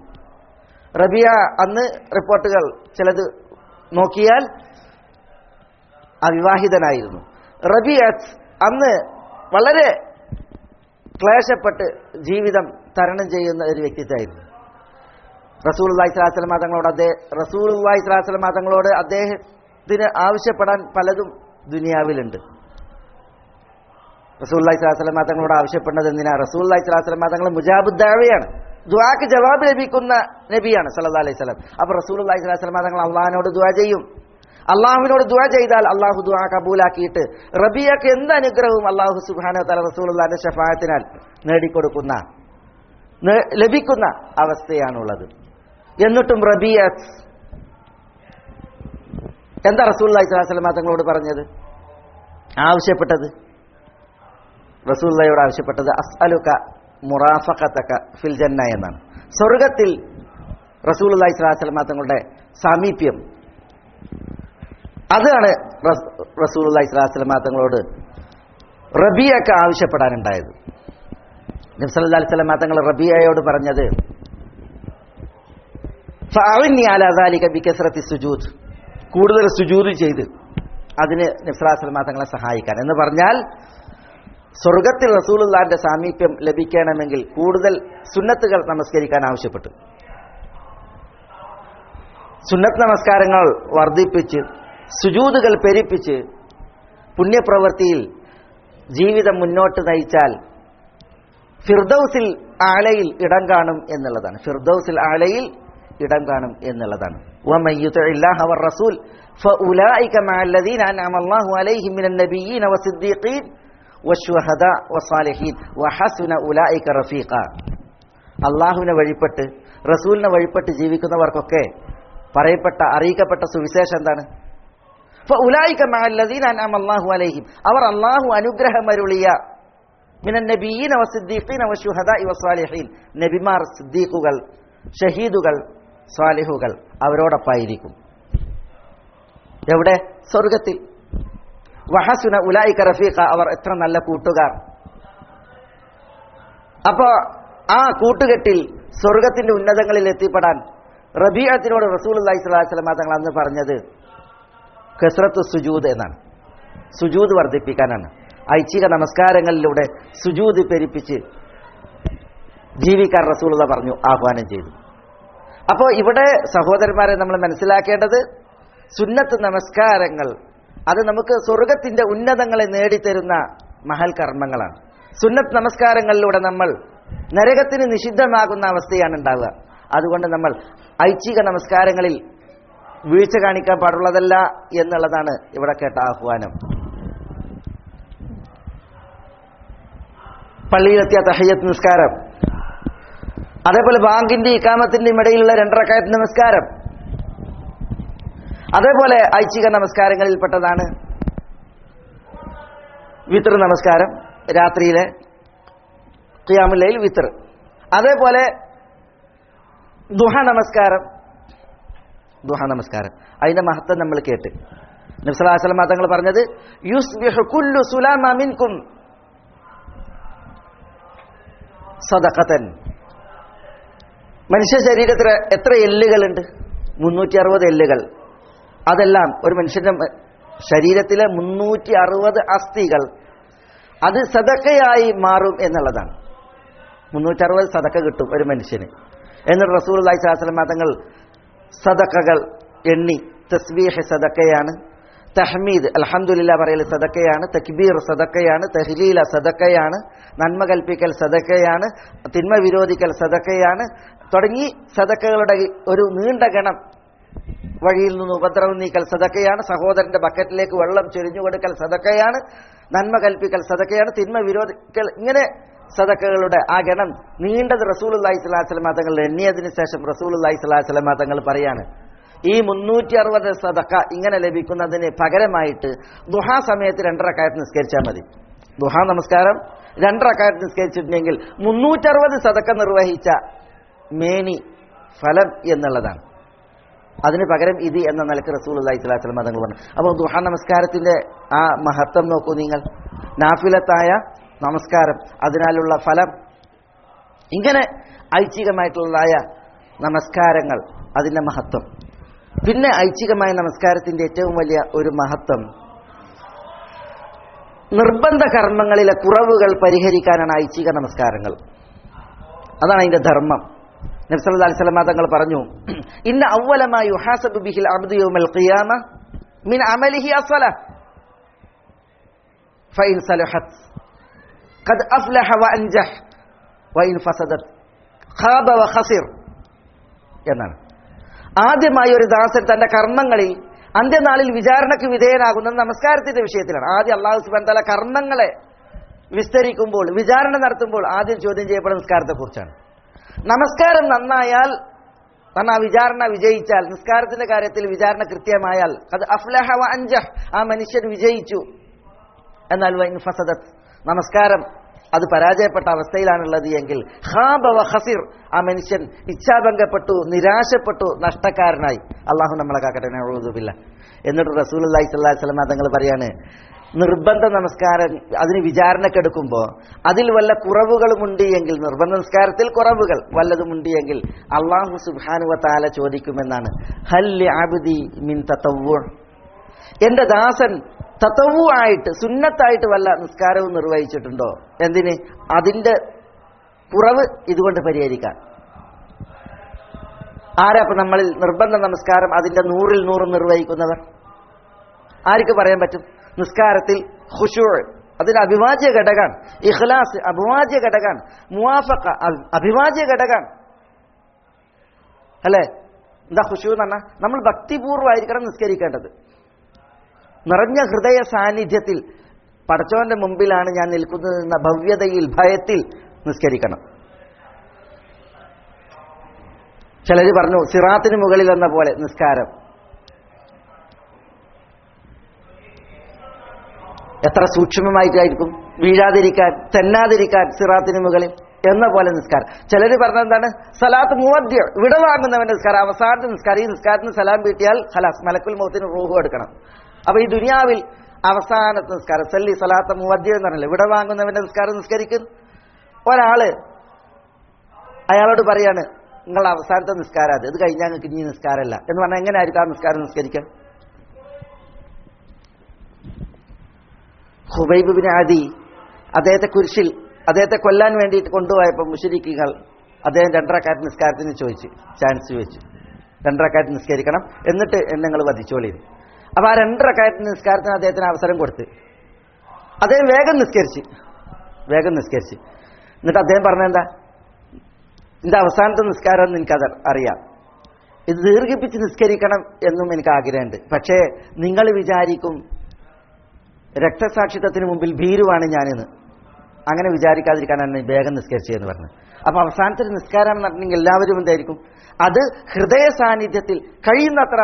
റബീഅ അന്ന് റിപ്പോർട്ടുകൾ ചിലത് നോക്കിയാൽ അവിവാഹിതനായിരുന്നു. റബീഅത്ത് അന്ന് വളരെ ക്ലേശപ്പെട്ട് ജീവിതം തരണം ചെയ്യുന്ന ഒരു വ്യക്തിത്വമായിരുന്നു. റസൂലുള്ളാഹി സ്വല്ലല്ലാഹു അലൈഹി വസല്ലം തങ്ങളോട് അദ്ദേഹം റസൂലുള്ളാഹി സ്വല്ലല്ലാഹു അലൈഹി വസല്ലം തങ്ങളോട് അദ്ദേഹത്തിന് ആവശ്യപ്പെടാൻ പലതും ദുനിയാവിലുണ്ട്. റസൂലുള്ളാഹി സ്വല്ലല്ലാഹു അലൈഹി വസല്ലം തങ്ങളോട് ആവശ്യപ്പെടുന്നത് എന്തിനാ? റസൂലുള്ളാഹി സ്വല്ലല്ലാഹു അലൈഹി വസല്ലം തങ്ങൾ മുജാബുദ് ദഅവയാണ്, ദുആക്ക് ജവാബ് ലഭിക്കുന്ന നബിയാണ് സല്ലല്ലാഹു അലൈഹി വസല്ലം. അപ്പോൾ റസൂലുള്ളാഹി സ്വല്ലല്ലാഹു അലൈഹി വസല്ലം തങ്ങൾ അള്ളാഹിനോട് ദുആ ചെയ്യും. അള്ളാഹുവിനോട് ദുആ ചെയ്താൽ അള്ളാഹു ദുആ കബൂലാക്കിയിട്ട് റബീഅക്ക് എന്ത് അനുഗ്രഹവും അള്ളാഹു സുബ്ഹാനഹു വ തആല റസൂലുള്ളാഹിന്റെ ശഫാഅത്തിനാൽ നേടിക്കൊടുക്കുന്ന ലഭിക്കുന്ന അവസ്ഥയാണുള്ളത്. എന്നിട്ടും റബീഅത്ത് എന്താ റസൂലുള്ളാഹി സ്വല്ലല്ലാഹു അലൈഹി വസല്ലം തങ്ങളോട് പറഞ്ഞത്, ആവശ്യപ്പെട്ടത്? റസൂലുള്ളാഹിയോട് ആവശ്യപ്പെട്ടത് അസ്അലുക മുറാഫഖതക ഫിൽ ജന്ന എന്നാണ്. സ്വർഗ്ഗത്തിൽ റസൂലുള്ളാഹി സ്വല്ലല്ലാഹു അലൈഹി വസല്ലം തങ്ങളുടെ സാമീപ്യം, അതാണ് റസൂലുള്ളാഹി സ്വല്ലല്ലാഹു അലൈഹി വസല്ലം തങ്ങളോട് റബീഅക്ക് ആവശ്യപ്പെടാനുണ്ടായത്. നബി സല്ലല്ലാഹു അലൈഹി വസല്ലം തങ്ങൾ റബീഅയോട് പറഞ്ഞത് ഫഅഇന്നി അലാ ദാലിക ബികസ്റത്തി സുജൂദ്, കൂടുതൽ സുജൂദ് ചെയ്ത് അതിന് നബി സല്ലല്ലാഹു അലൈഹി വസല്ലം തങ്ങളെ സഹായിക്കാൻ. എന്ന് പറഞ്ഞാൽ സ്വർഗത്തിൽ റസൂലുള്ളാഹിന്റെ സാമീപ്യം ലഭിക്കണമെങ്കിൽ കൂടുതൽ സുന്നത്തുകൾ നമസ്കരിക്കാൻ ആവശ്യപ്പെട്ടു. സുന്നത്ത് നമസ്കാരങ്ങൾ വർദ്ധിപ്പിച്ച് സുജൂദുകൾ പെരുപ്പിച്ച് പുണ്യപ്രവൃത്തിയിൽ ജീവിതം മുന്നോട്ട് നയിച്ചാൽ ഫിർദൗസിൽ ആലയിൽ ഇടം കാണും എന്നുള്ളതാണ്. ഫിർദൗസിൽ ആലയിൽ ഇടം കാണും എന്നുള്ളതാണ്. വമൻ യുതിഇല്ലാഹ വറസൂൽ ഫഉലൈക മഅല്ലദീന അൻഅമ അല്ലാഹു അലൈഹിം മിനൻ നബിയ്യീന വസിദ്ദീഖീൻ വശുഹദാ വസാലിഹീൻ വഹസുന ഉലൈക റഫീഖ. അല്ലാഹുവിനെ വഴിപ്പെട്ട് റസൂലിനെ വഴിപ്പെട്ട് ജീവിക്കുന്നവർക്കൊക്കെ പറയപ്പെട്ട അറിയിക്കപ്പെട്ട സുവിശേഷം എന്താണ്? ഫഉലൈക മഅല്ലദീന അൻഅമ അല്ലാഹു അലൈഹിം, അവർ അല്ലാഹു അനുഗ്രഹമരുളിയ മിനൻ നബിയ്യീന വസിദ്ദീഖീന വശുഹദാ വസാലിഹീൻ, നബിമാർ, സിദ്ദീഖുകൾ, ഷഹീദുകൾ, സാലിഹുകൾ അവരോടൊപ്പായിരിക്കും. എവിടെ? സ്വർഗത്തിൽ. വഹസുന ഉലൈക റഫീഖ, അവർ എത്ര നല്ല കൂട്ടുകാർ. അപ്പോ ആ കൂട്ടുകെട്ടിൽ സ്വർഗത്തിന്റെ ഉന്നതങ്ങളിൽ എത്തിപ്പെടാൻ റബീഅത്തിനോട് റസൂലുള്ളാഹി സ്വല്ലല്ലാഹു അലൈഹി വസല്ലം തങ്ങൾ അന്ന് പറഞ്ഞത് കസ്റത്തു സുജൂദ് എന്നാണ്. സുജൂദ് വർദ്ധിപ്പിക്കാനാണ്. ഐച്ഛിക നമസ്കാരങ്ങളിലൂടെ സുജൂദ് പെരുപ്പിച്ച് ജീവിക്കാൻ റസൂലുള്ളാഹി പറഞ്ഞു, ആഹ്വാനം ചെയ്തു. അപ്പോൾ ഇവിടെ സഹോദരന്മാരെ നമ്മൾ മനസ്സിലാക്കേണ്ടത് സുന്നത്ത് നമസ്കാരങ്ങൾ അത് നമുക്ക് സ്വർഗത്തിന്റെ ഉന്നതങ്ങളെ നേടിത്തരുന്ന മഹൽ കർമ്മങ്ങളാണ്. സുന്നത്ത് നമസ്കാരങ്ങളിലൂടെ നമ്മൾ നരകത്തിന് നിഷിദ്ധമാകുന്ന അവസ്ഥയാണ് ഉണ്ടാവുക. അതുകൊണ്ട് നമ്മൾ ഐച്ഛിക നമസ്കാരങ്ങളിൽ വീഴ്ച കാണിക്കാൻ പാടുള്ളതല്ല എന്നുള്ളതാണ് ഇവിടെ കേട്ട ആഹ്വാനം. പള്ളിയിലെത്തിയ തഹയ്യത്ത് നിസ്കാരം, അതേപോലെ ബാങ്കിന്റെ ഇഖാമത്തിന്റെയും ഇടയിലുള്ള രണ്ടറക്കായത്ത് നമസ്കാരം, അതേപോലെ ഐച്ഛിക നമസ്കാരങ്ങളിൽപ്പെട്ടതാണ് വിത്ർ നമസ്കാരം, രാത്രിയിലെ ഖിയാമുൽ ലൈൽ വിത്ർ, അതേപോലെ ദുഹ നമസ്കാരം. ദുഹ നമസ്കാരം അതിന്റെ മഹത്വം നമ്മൾ കേട്ട് നബി സല്ലല്ലാഹു അലൈഹി വസല്ലം തങ്ങൾ പറഞ്ഞത് യുസ്ബിഹു കുല്ലു സുലാമ മിൻകും സദഖതൻ. മനുഷ്യ ശരീരത്തിൽ എത്ര എല്ലുകളുണ്ട്? മുന്നൂറ്റി അറുപത് എല്ലുകൾ. അതെല്ലാം ഒരു മനുഷ്യന്റെ ശരീരത്തിലെ മുന്നൂറ്റി അറുപത് അസ്ഥികൾ അത് സദഖയായി മാറും എന്നുള്ളതാണ്. മുന്നൂറ്റി അറുപത് സദഖ കിട്ടും ഒരു മനുഷ്യന്. എന്നിട്ട് റസൂലുള്ളാഹി സ്വല്ലല്ലാഹു അലൈഹി വസല്ലം തങ്ങൾ സദഖകൾ എണ്ണി, തസ്ബീഹ് സദഖയാണ്, തഹ്മീദ് അൽഹംദുലില്ലാ പറയൽ സദഖയാണ്, തക്ബീർ സദഖയാണ്, തഹ്ലീല സദഖയാണ്, നന്മ കൽപ്പിക്കൽ സദഖയാണ്, തിന്മ വിരോധിക്കൽ സദഖയാണ് തുടങ്ങി സദഖകളുടെ ഒരു നീണ്ട ഗണം. വഴിയിൽ നിന്ന് ഉപദ്രവം നീക്കൽ സദഖയാണ്, സഹോദരന്റെ ബക്കറ്റിലേക്ക് വെള്ളം ചൊരിഞ്ഞു കൊടുക്കൽ സദഖയാണ്, നന്മ കൽപ്പിക്കൽ സദഖയാണ്, തിന്മ വിരോധിക്കൽ, ഇങ്ങനെ സദഖകളുടെ ആ ഗണം നീണ്ടത് റസൂലുള്ളാഹി സ്വല്ലല്ലാഹു അലൈഹി വസല്ലം തങ്ങൾ എണ്ണിയതിനു ശേഷം റസൂലുള്ളാഹി സ്വല്ലല്ലാഹു അലൈഹി വസല്ലം തങ്ങൾ പറയാണ്, ഈ മുന്നൂറ്റി അറുപത് സദഖ ഇങ്ങനെ ലഭിക്കുന്നതിന് പകരമായിട്ട് ദുഹാ സമയത്ത് രണ്ടറക്കായത്ത് നിസ്കരിച്ചാൽ മതി. ദുഹാ നമസ്കാരം രണ്ടറക്കായത്ത് നിസ്കരിച്ചിട്ടുണ്ടെങ്കിൽ മുന്നൂറ്ററുപത് സദഖ നിർവഹിച്ച മേനി ഫലം എന്നുള്ളതാണ്. അതിന് പകരം ഇത് എന്ന നിലക്ക് റസൂലുള്ളാഹി സ്വല്ലല്ലാഹു അലൈഹി വസല്ലം തങ്ങൾ പറഞ്ഞു. അപ്പോൾ ദുഹാ നമസ്കാരത്തിന്റെ ആ മഹത്വം നോക്കൂ നിങ്ങൾ. നാഫിലത്തായ നമസ്കാരം, അതിനാലുള്ള ഫലം, ഇങ്ങനെ ഐച്ഛികമായിട്ടുള്ളതായ നമസ്കാരങ്ങൾ, അതിന്റെ മഹത്വം. പിന്നെ ഐച്ഛികമായ നമസ്കാരത്തിന്റെ ഏറ്റവും വലിയ ഒരു മഹത്വം നിർബന്ധ കർമ്മങ്ങളിലെ കുറവുകൾ പരിഹരിക്കാനാണ് ഐച്ഛിക നമസ്കാരങ്ങൾ. അതാണ് അതിന്റെ ധർമ്മം. നബി സല്ലല്ലാഹു അലൈഹി വസല്ലം തങ്ങൾ പറഞ്ഞു, ഇന്ന അവ്വല മാ യുഹാസബു ബിഹിൽ അബ്ദു യൗമൽ ഖിയാമ മിൻ അമലിഹി അസ്സലാ ഫഇൻ സലഹത് ഖദ് അഫ്ലഹ വഅൻജഹ് വഇൻ ഫസദത് ഖാബ വഖസിർ എന്നാണ്. ആദ്യമായി ഒരു ദാസൻ തന്റെ കർമ്മങ്ങളിൽ അന്ത്യനാളിൽ വിചാരണയ്ക്ക് വിധേയനാകുന്നത് നമസ്കാരത്തിന്റെ വിഷയത്തിലാണ്. ആദ്യം അല്ലാഹു സുബ്ഹാനഹു വ തആല കർമ്മങ്ങളെ വിസ്തരിക്കുമ്പോൾ, വിചാരണ നടത്തുമ്പോൾ ആദ്യം ചോദ്യം ചെയ്യപ്പെടുന്ന നിസ്കാരത്തെക്കുറിച്ചാണ്. നമസ്കാരം നന്നായാൽ, കാരണം ആ വിചാരണ വിജയിച്ചാൽ, നിസ്കാരത്തിന്റെ കാര്യത്തിൽ വിചാരണ കൃത്യമായാൽ, അത് അഫ്ലഹ വ അൻജഹ്, ആ മനുഷ്യൻ വിജയിച്ചു. എന്നാൽ വഇൻ ഫസദത്, നമസ്കാരം അത് പരാജയപ്പെട്ട അവസ്ഥയിലാണുള്ളത് എങ്കിൽ, ഖാബ വ ഖസിർ, ആ മനുഷ്യൻ ഇച്ഛാഭംഗപ്പെട്ടു, നിരാശപ്പെട്ടു, നഷ്ടക്കാരനായി. അള്ളാഹു നമ്മളെ കാക്കട്ടെ, നഊദു ബില്ലാഹ്. എന്നിട്ട് റസൂലുള്ളാഹി സ്വല്ലല്ലാഹു അലൈഹി വസല്ലം തങ്ങൾ പറയാണ്, നിർബന്ധ നമസ്കാരം അതിന് വിചാരണക്കെടുക്കുമ്പോൾ അതിൽ വല്ല കുറവുകളുമുണ്ട് എങ്കിൽ, നിർബന്ധ നമസ്കാരത്തിൽ കുറവുകൾ വല്ലതുമുണ്ട് എങ്കിൽ അള്ളാഹു സുബ്ഹാനഹു വ തആല ചോദിക്കുമെന്നാണ്, ഹൽ ലിഅബ്ദി മിൻ തതവ്വു, എന്റെ ദാസൻ തതവ്വു ആയിട്ട്, സുന്നത്തായിട്ട് വല്ല നിസ്കാരവും നിർവഹിച്ചിട്ടുണ്ടോ? എന്തിന്? അതിന്റെ കുറവ് ഇതുകൊണ്ട് പരിഹരിക്കാൻ. ആരാപ്പം നമ്മളിൽ നിർബന്ധ നമസ്കാരം അതിന്റെ നൂറിൽ നൂറ് നിർവഹിക്കുന്നവർ? ആർക്ക് പറയാൻ പറ്റും? നിസ്കാരത്തിൽ ഖുശൂഅ് അതിന്റെ അഭിവാജ്യ ഘടകമാണ്. ഇഖ്ലാസ് അഭിവാജ്യ ഘടകമാണ്. മുവാഫഖ അഭിവാജ്യ ഘടകമാണ്. അല്ലേ? എന്താ ഖുശൂഅ് എന്ന് പറഞ്ഞാൽ നമ്മൾ ഭക്തിപൂർവ്വമായിരിക്കണം നിസ്കരിക്കേണ്ടത്. നിറഞ്ഞ ഹൃദയ സാന്നിധ്യത്തിൽ പടച്ചവന്റെ മുമ്പിലാണ് ഞാൻ നിൽക്കുന്നത് എന്ന ഭവ്യതയിൽ, ഭയത്തിൽ നിസ്കരിക്കണം. ചിലർ പറഞ്ഞു സിറാത്തിന് മുകളിൽ എന്ന പോലെ നിസ്കാരം. എത്ര സൂക്ഷ്മമായിട്ടായിരിക്കും, വീഴാതിരിക്കാൻ, തെന്നാതിരിക്കാൻ സിറാത്തിന് മുകളിൽ എന്ന പോലെ നിസ്കാരം. ചിലർ പറഞ്ഞെന്താണ്, സലാത്ത് മുവദ്യ, വിടവാങ്ങുന്നവന്റെ നിസ്കാരം, അവസാനത്തെ നിസ്കാരം. ഈ നിസ്കാരത്തിന് സലാം വീട്ടിയാൽ ഖലാസ്, മലക്കുൽ മൗത്തിന് റൂഹ് എടുക്കണം. അപ്പൊ ഈ ദുനിയാവിൽ അവസാനത്തെ നിസ്കാരം, സല്ലി സലാത്ത മുവദ്യ എന്ന് പറഞ്ഞില്ലേ, വിടവാങ്ങുന്നവന്റെ നിസ്കാരം നിസ്കരിക്കും. ഒരാള് അയാളോട് പറയാണ്, നിങ്ങളുടെ അവസാനത്തെ നിസ്കാരം അത്, ഇത് കഴിഞ്ഞാൽ നിങ്ങൾക്ക് ഇനി നിസ്കാരമല്ല എന്ന് പറഞ്ഞാൽ എങ്ങനെ ആയിരിക്കും ആ നിസ്കാരം നിസ്കരിക്കാം? ഖുബൈബ് ബിൻ അദി അദ്ദേഹത്തെ കുരിശിൽ അദ്ദേഹത്തെ കൊല്ലാൻ വേണ്ടിയിട്ട് കൊണ്ടുപോയപ്പോൾ മുശ്രിക്കുകൾ അദ്ദേഹം രണ്ടരക്കാറ്റ് നിസ്കാരത്തിന് ചോദിച്ചു, ചാൻസ് ചോദിച്ചു, രണ്ടരക്കാറ്റ് നിസ്കരിക്കണം, എന്നിട്ട് എന്നെ നിങ്ങൾ വധിച്ചോളി. അപ്പൊ ആ രണ്ടരക്കാറ്റ് നിസ്കാരത്തിന് അദ്ദേഹത്തിന് അവസരം കൊടുത്ത് അദ്ദേഹം വേഗം നിസ്കരിച്ച് വേഗം നിസ്കരിച്ച് എന്നിട്ട് അദ്ദേഹം പറഞ്ഞെന്താ, എന്റെ അവസാനത്തെ നിസ്കാരം എനിക്കത് അറിയാം, ഇത് ദീർഘിപ്പിച്ച് നിസ്കരിക്കണം എന്നും എനിക്ക് ആഗ്രഹമുണ്ട്. പക്ഷേ നിങ്ങൾ വിചാരിക്കും രക്തസാക്ഷിത്വത്തിന് മുമ്പിൽ ഭീരുവാണ് ഞാനെന്ന്. അങ്ങനെ വിചാരിക്കാതിരിക്കാനാണ് വേഗം നിസ്കരിച്ചതെന്ന് പറഞ്ഞത്. അപ്പൊ അവസാനത്തെ നിസ്കാരം നടന്നെങ്കിൽ എല്ലാവരും എന്തായിരിക്കും, അത് ഹൃദയ സാന്നിധ്യത്തിൽ കഴിയുന്നത്ര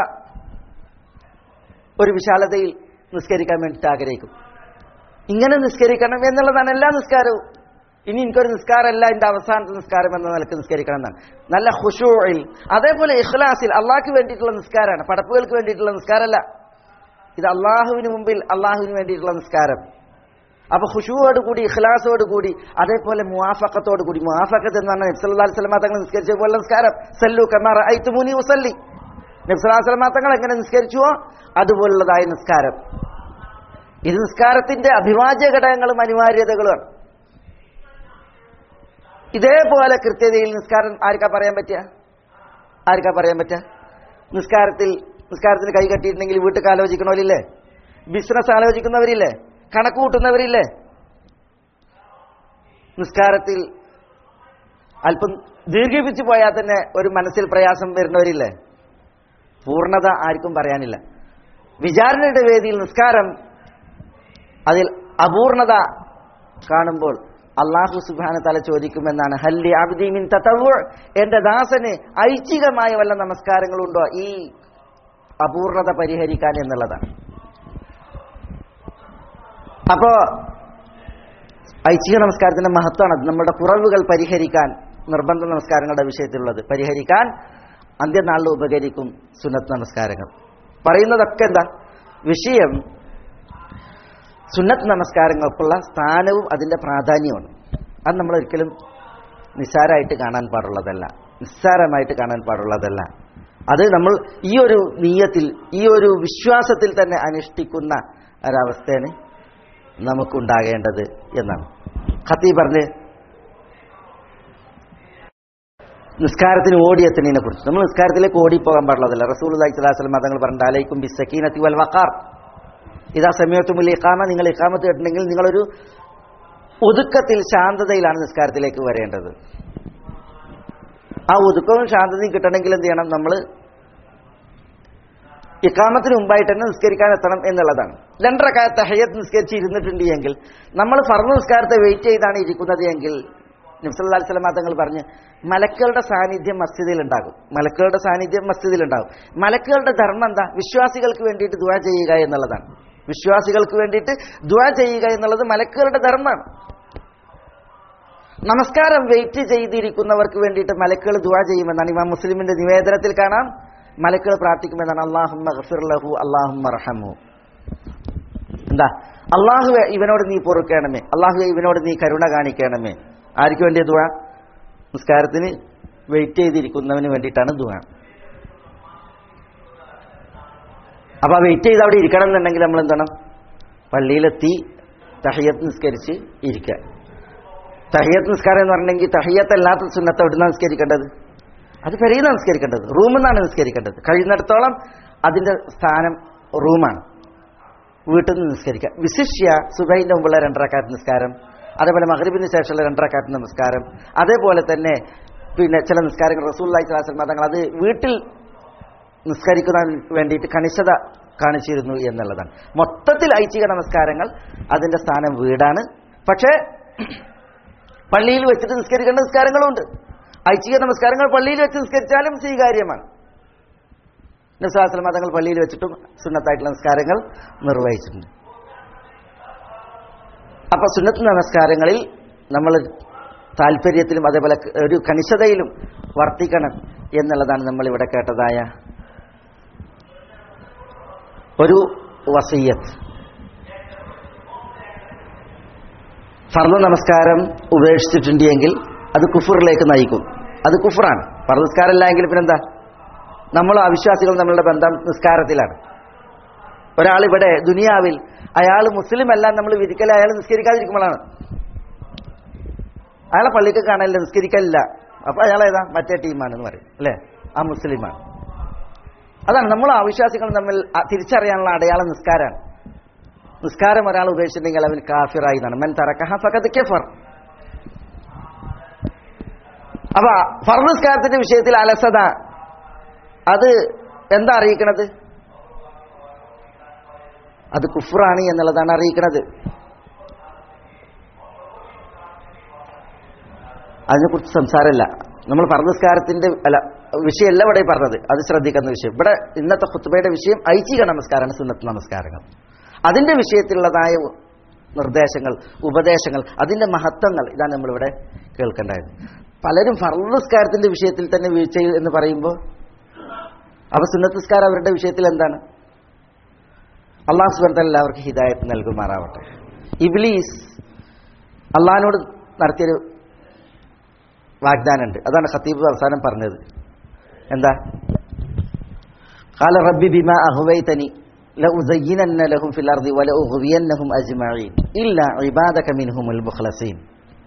ഒരു വിശാലതയിൽ നിസ്കരിക്കാൻ വേണ്ടിയിട്ട് ആഗ്രഹിക്കും. ഇങ്ങനെ നിസ്കരിക്കണം എന്നുള്ളതാണ് എല്ലാ നിസ്കാരവും. ഇനി എനിക്കൊരു നിസ്കാരമല്ല എന്റെ അവസാനത്തെ നിസ്കാരം എന്ന നിലക്ക് നിസ്കരിക്കണം എന്നാണ്. നല്ല ഖുശൂഇൽ, അതേപോലെ ഇഖ്ലാസിൽ, അള്ളാഹ്ക്ക് വേണ്ടിയിട്ടുള്ള നിസ്കാരമാണ്, പടപ്പുകൾക്ക് വേണ്ടിയിട്ടുള്ള നിസ്കാരമല്ല. ഇത് അള്ളാഹുവിന് മുമ്പിൽ അള്ളാഹുവിന് വേണ്ടിയിട്ടുള്ള നിസ്കാരം. അപ്പൊ ഖുശൂഅോട് കൂടി, ഇഖ്ലാസോട് കൂടി, അതേപോലെ മുവാഫഖത്തോട് കൂടി. മുവാഫഖത്ത് എന്ന് പറഞ്ഞാൽ നബി സല്ലല്ലാഹു അലൈഹി വസല്ലം തങ്ങൾ നിസ്കരിച്ച പോലെ നിസ്കാരം. സല്ലു കമാ റഅയ്തുമൂനി ഉസല്ലി, നബി സല്ലല്ലാഹു അലൈഹി വസല്ലം തങ്ങൾ എങ്ങനെ നിസ്കരിച്ചുവോ അതുപോലുള്ളതായ നിസ്കാരം. ഇത് നിസ്കാരത്തിന്റെ അഭിവാജ്യ ഘടകങ്ങളും അനിവാര്യതകളുമാണ്. ഇതേപോലെ കൃത്യതയിൽ നിസ്കാരം ആർക്കാ പറയാൻ പറ്റുക? ആർക്കാ പറയാൻ പറ്റുക? നിസ്കാരത്തിൽ നിസ്കാരത്തിന് കൈ കെട്ടിയിട്ടുണ്ടെങ്കിൽ വീട്ടിൽ ആലോചിക്കണവരില്ലേ, ബിസിനസ് ആലോചിക്കുന്നവരില്ലേ, കണക്ക് കൂട്ടുന്നവരില്ലേ, നിസ്കാരത്തിൽ അല്പം ദീർഘിപ്പിച്ചു പോയാൽ തന്നെ ഒരു മനസ്സിൽ പ്രയാസം വരുന്നവരില്ലേ. പൂർണ്ണത ആർക്കും പറയാനില്ല. വിചാരണയുടെ വേദിയിൽ നിസ്കാരം അതിൽ അപൂർണത കാണുമ്പോൾ അല്ലാഹു സുബ്ഹാനഹു തആല ചോദിക്കുമെന്നാണ്, ഹല്ലി അബ്ദി മിൻ തതവ്വു, എന്റെ ദാസന് ഐച്ഛികമായ വല്ല നമസ്കാരങ്ങളുണ്ടോ ഈ അപൂർണത പരിഹരിക്കാൻ എന്നുള്ളതാണ്. അപ്പോ ഐച്ഛിക നമസ്കാരത്തിന്റെ മഹത്വമാണ് അത്. നമ്മുടെ കുറവുകൾ പരിഹരിക്കാൻ, നിർബന്ധ നമസ്കാരങ്ങളുടെ വിഷയത്തിലുള്ളത് പരിഹരിക്കാൻ അന്ത്യനാളിൽ ഉപകരിക്കും സുന്നത്ത് നമസ്കാരങ്ങൾ. പറയുന്നതൊക്കെ എന്താ വിഷയം? സുന്നത്ത് നമസ്കാരങ്ങൾക്കുള്ള സ്ഥാനവും അതിന്റെ പ്രാധാന്യമാണ്. അത് നമ്മൾ ഒരിക്കലും നിസ്സാരമായിട്ട് കാണാൻ പാടുള്ളതല്ല, നിസ്സാരമായിട്ട് കാണാൻ പാടുള്ളതല്ല. അത് നമ്മൾ ഈ ഒരു നീയത്തിൽ, ഈ ഒരു വിശ്വാസത്തിൽ തന്നെ അനുഷ്ഠിക്കുന്ന ഒരവസ്ഥയാണ് നമുക്കുണ്ടാകേണ്ടത് എന്നാണ്. ഖത്തീബ് പറഞ്ഞ് നിസ്കാരത്തിന് ഓടിയെത്തുന്നതിനെ കുറിച്ച്. നമ്മൾ നിസ്കാരത്തിലേക്ക് ഓടിപ്പോകാൻ പാടുള്ളതല്ല. റസൂലുള്ളാഹി സ്വല്ലല്ലാഹു അലൈഹി വസല്ലം തങ്ങൾ പറഞ്ഞിട്ട് അലൈക്കും ബിസ്സക്കീനത്തി വൽ വഖാർ, ഇദാ സമയത്തുൽ ഇഖാമ, നിങ്ങൾ ഇഖാമത്ത് കേട്ടിട്ടുണ്ടെങ്കിൽ നിങ്ങളൊരു ഒതുക്കത്തിൽ ശാന്തതയിലാണ് നിസ്കാരത്തിലേക്ക് വരേണ്ടത്. ആ ഒതുക്കവും ശാന്തതയും കിട്ടണമെങ്കിൽ എന്ത് ചെയ്യണം? നമ്മൾ ഇഖാമത്തിന് മുമ്പായിട്ട് തന്നെ നിസ്കരിക്കാൻ എത്തണം എന്നുള്ളതാണ്. രണ്ടരക്കാലത്ത് തഹയ്യത്ത് നിസ്കരിച്ച് ഇരുന്നിട്ടുണ്ട് എങ്കിൽ, നമ്മൾ ഫർദ് നിസ്കാരത്തെ വെയിറ്റ് ചെയ്താണ് ഇരിക്കുന്നത് എങ്കിൽ, നബി സല്ലല്ലാഹു അലൈഹി വസല്ലം തങ്ങൾ പറഞ്ഞ് മലക്കുകളുടെ സാന്നിധ്യം മസ്ജിദിൽ ഉണ്ടാകും. മലക്കുകളുടെ സാന്നിധ്യം മസ്ജിദിൽ ഉണ്ടാകും. മലക്കുകളുടെ ധർമ്മം എന്താ? വിശ്വാസികൾക്ക് വേണ്ടിയിട്ട് ദുആ ചെയ്യുക എന്നുള്ളതാണ്. വിശ്വാസികൾക്ക് വേണ്ടിയിട്ട് ദുആ ചെയ്യുക എന്നുള്ളത് മലക്കുകളുടെ ധർമ്മമാണ്. നമസ്കാരം വെയിറ്റ് ചെയ്തിരിക്കുന്നവർക്ക് വേണ്ടിയിട്ട് മലക്കുകൾ ദുആ ചെയ്യുമെന്നാണ് ഇമാം മുസ്ലിമിന്റെ നിവേദനത്തിൽ കാണാം. മലക്കുകൾ പ്രാർത്ഥിക്കുമെന്നാണ്, അല്ലാഹുമ്മ ഗഫിർ ലഹു അല്ലാഹുമ്മ റഹ്മഹു. എന്താ? അല്ലാഹുവേ ഇവനോട് നീ പൊറുക്കണമേ, അല്ലാഹുവേ ഇവനോട് നീ കരുണ കാണിക്കണമേ. ആർക്ക് വേണ്ടിയ ദുആ? നിസ്കാരത്തിന് വെയിറ്റ് ചെയ്തിരിക്കുന്നവന് വേണ്ടിയിട്ടാണ് ദുആ. അപ്പൊ ആ വെയിറ്റ് ചെയ്ത് അവിടെ ഇരിക്കണം എന്നുണ്ടെങ്കിൽ നമ്മൾ എന്താണ്? പള്ളിയിലെത്തി തഹയ്യത്ത് നിസ്കരിച്ച് ഇരിക്കുക. തഹയ്യത്ത് നിസ്കാരം എന്ന് പറഞ്ഞെങ്കിൽ തഹയ്യത്ത് അല്ലാത്ത സുന്നത്ത് എവിടുന്നാണ് നിസ്കരിക്കേണ്ടത്? അത് പെരയിൽ നിന്നാണ് നിസ്കരിക്കേണ്ടത്, റൂമിൽ നിന്നാണ് നിസ്കരിക്കേണ്ടത്. കഴിയുന്നിടത്തോളം അതിന്റെ സ്ഥാനം റൂമാണ്, വീട്ടിൽ നിന്ന് നിസ്കരിക്കുക. വിശിഷ്യ സുബഹിന്റെ മുമ്പുള്ള രണ്ടരക്കാറ്റ് നിസ്കാരം, അതേപോലെ മഗ്രിബിന് ശേഷമുള്ള രണ്ടരക്കാറ്റ് നമസ്കാരം, അതേപോലെ തന്നെ പിന്നെ ചില നിസ്കാരങ്ങൾ റസൂലുള്ളാഹി സ്വല്ലല്ലാഹു അലൈഹി വസല്ലം തങ്ങൾ അത് വീട്ടിൽ നിസ്കരിക്കുന്നതിന് വേണ്ടിയിട്ട് കണിശത കാണിച്ചിരുന്നു എന്നുള്ളതാണ്. മൊത്തത്തിൽ ഐച്ഛിക നമസ്കാരങ്ങൾ അതിന്റെ സ്ഥാനം വീടാണ്. പക്ഷേ പള്ളിയിൽ വെച്ചിട്ട് നിസ്കരിക്കേണ്ട നിസ്കാരങ്ങളുണ്ട്. ഐച്ഛിക നമസ്കാരങ്ങൾ പള്ളിയിൽ വെച്ച് നിസ്കരിച്ചാലും സ്വീകാര്യമാണ്. നബി സല്ലല്ലാഹു അലൈഹി വസല്ലം തങ്ങൾ പള്ളിയിൽ വെച്ചിട്ടും സുന്നത്തായിട്ടുള്ള നിസ്കാരങ്ങൾ നിർവഹിച്ചിട്ടുണ്ട്. അപ്പൊ സുന്നത്ത് നമസ്കാരങ്ങളിൽ നമ്മൾ താല്പര്യത്തിലും അതേപോലെ ഒരു കണിശതയിലും വർത്തിക്കണം എന്നുള്ളതാണ് നമ്മൾ ഇവിടെ കേട്ടതായ ഒരു വസിയ്യത്ത്. ഫർദ് നമസ്കാരം ഉപേക്ഷിച്ചിട്ടുണ്ട് എങ്കിൽ അത് കുഫറിലേക്ക് നയിക്കും. അത് കുഫറാണ്. ഫർദ് നിസ്കാരമല്ല എങ്കിൽ പിന്നെന്താ? നമ്മൾ അവിശ്വാസികൾ നമ്മളുടെ ബന്ധം നിസ്കാരത്തിലാണ്. ഒരാൾ ഇവിടെ ദുനിയാവിൽ അയാൾ മുസ്ലിം അല്ല നമ്മൾ വിധിക്കൽ അയാൾ നിസ്കരിക്കാതിരിക്കുമ്പോഴാണ്. അയാളെ പള്ളിക്ക് കാണാനില്ല, നിസ്കരിക്കലില്ല, അപ്പൊ അയാൾ ഏതാ? മറ്റേ ടീമാണെന്ന് പറയും അല്ലേ? ആ മുസ്ലിമാണ്. അതാണ് നമ്മൾ അവിശ്വാസികൾ തമ്മിൽ തിരിച്ചറിയാനുള്ള അടയാളം നിസ്കാരമാണ്. നിസ്കാരം ഒരാൾ ഉപേക്ഷിച്ചിട്ടുണ്ടെങ്കിൽ അവൻ കാഫിറായി എന്നാണ്. മൻ തറക്കഹ ഫഖദ് കഫർ. അപ്പൊ ഫർദ് നിസ്കാരത്തിന്റെ വിഷയത്തിൽ അലസത അത് എന്താ അറിയിക്കണത്? അത് കുഫ്റാണ് എന്നുള്ളതാണ് അറിയിക്കുന്നത്. അതിനെക്കുറിച്ച് സംസാരമല്ല. നമ്മൾ ഫർദ് നിസ്കാരത്തിന്റെ അല്ല വിഷയമല്ല ഇവിടെ പറഞ്ഞത്, അത് ശ്രദ്ധിക്കുന്ന വിഷയം. ഇവിടെ ഇന്നത്തെ ഖുത്ബയുടെ വിഷയം ഐച്ഛിക നമസ്കാരമാണ്, സുന്നത്ത് നമസ്കാരങ്ങൾ. അതിന്റെ വിഷയത്തിലുള്ളതായ നിർദ്ദേശങ്ങൾ, ഉപദേശങ്ങൾ, അതിന്റെ മഹത്വങ്ങൾ ഇതാണ് നമ്മളിവിടെ കേൾക്കേണ്ടത്. പലരും ഫർദ് നിസ്കാരത്തിന്റെ വിഷയത്തിൽ തന്നെ വീഴ്ച എന്ന് പറയുമ്പോൾ അപ്പൊ സുന്നത്ത് നിസ്കാരം അവരുടെ വിഷയത്തിൽ എന്താണ്? അള്ളാഹു സുബ്ഹാനഹു വ തആല എല്ലാവർക്കും ഹിദായത്ത് നൽകുമാറാവട്ടെ. ഇബ്ലീസ് അള്ളാഹിനോട് നടത്തിയൊരു വാഗ്ദാനമുണ്ട്. അതാണ് ഖത്തീബ് അവസാനം പറഞ്ഞത്. എന്താ? ഖാല റബ്ബി ബിമാ അഹ്വൈതനി ലഉസയ്യിനന്ന ലഹും ഫിൽ അർദി വലഉഗ്വിയന്നഹും അജ്മഈൻ ഇല്ലാ ഇബാദക മിൻഹുൽ മുഖ്ലസീൻ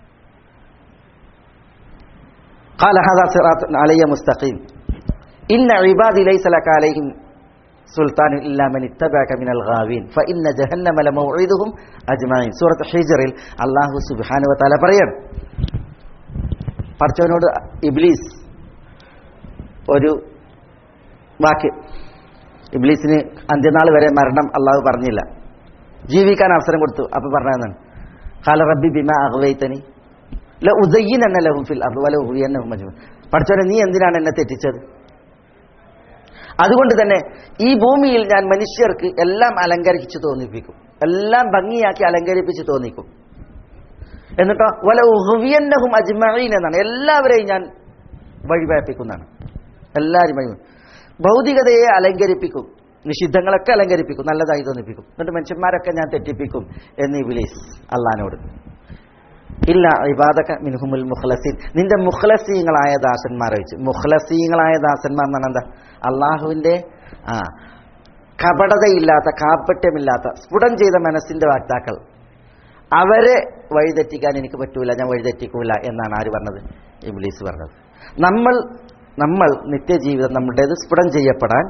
ഖാല ഹാദാ സിറാത്തുൻ അലയ്യ മുസ്തഖീം ഇന്ന ഇബാദി ലൈസ ലക അലൈഹിം സുൽത്താൻ ഇല്ലാ മൻ ഇത്തബഅക മിനൽ ഗാവീൻ ഫഇന്ന ജഹന്നമ ലമൗഇദുഹും അജ്മഈൻ. സൂറത്ത് ഹിജ്റിൽ അല്ലാഹു സുബ്ഹാനഹു വ തആല പറയാണ്, പടച്ചവനോട് ഇബ്ലീസ് ഒരു വാക്ക്, ഇബ്ലീസിന് അന്ത്യനാൾ വരെ മരണം അള്ളാഹു പറഞ്ഞില്ല, ജീവിക്കാൻ അവസരം കൊടുത്തു. അപ്പൊ പറഞ്ഞതാണ് ഖാല റബ്ബി ബിമാ അഗ്വൈതനി ലഉസയ്യിനന്ന ലഹും ഫിൽ അർദി വലഉഗ്വിയന്നഹും അജ്മഈൻ. പടച്ചവനെ നീ എന്തിനാണ് എന്നെ തെറ്റിച്ചത്? അതുകൊണ്ട് തന്നെ ഈ ഭൂമിയിൽ ഞാൻ മനുഷ്യർക്ക് എല്ലാം അലങ്കരിച്ച് തോന്നിപ്പിക്കും, എല്ലാം ഭംഗിയാക്കി അലങ്കരിപ്പിച്ച് തോന്നിക്കും. എന്നിട്ടോ വലഉഗ്വിയന്നഹും അജ്മഈൻ എന്നാണ്, എല്ലാവരെയും ഞാൻ വഴിപഴപ്പിക്കുന്നതാണ്. എല്ലാവരും വഴി ഭൗതികതയെ അലങ്കരിപ്പിക്കും, നിഷിദ്ധങ്ങളൊക്കെ അലങ്കരിപ്പിക്കും, നല്ലതായി തോന്നിപ്പിക്കും. എന്നിട്ട് മനുഷ്യന്മാരൊക്കെ ഞാൻ തെറ്റിപ്പിക്കും എന്ന് ഇബ്ലീസ് അള്ളാഹിനോട്. ഇല്ല ഇബാദക മിൻഹുൽ മുഖ്ലസീൻ, നിന്റെ മുഖ്ലസീങ്ങളായ ദാസന്മാരെ വെച്ച്. മുഖ്ലസീങ്ങളായ ദാസന്മാർ എന്നാണ് എന്താ? അള്ളാഹുവിന്റെ ആ കപടതയില്ലാത്ത, കാപ്പട്യമില്ലാത്ത, സ്ഫുടം ചെയ്ത മനസ്സിന്റെ വാക്താക്കൾ അവരെ വഴിതെറ്റിക്കാൻ എനിക്ക് പറ്റൂല, ഞാൻ വഴിതെറ്റിക്കൂല എന്നാണ് ആര് പറഞ്ഞത്? ഇബ്ലീസ് പറഞ്ഞത്. നമ്മൾ നമ്മൾ നിത്യജീവിതം നമ്മുടേത് സ്ഫുടം ചെയ്യപ്പെടാൻ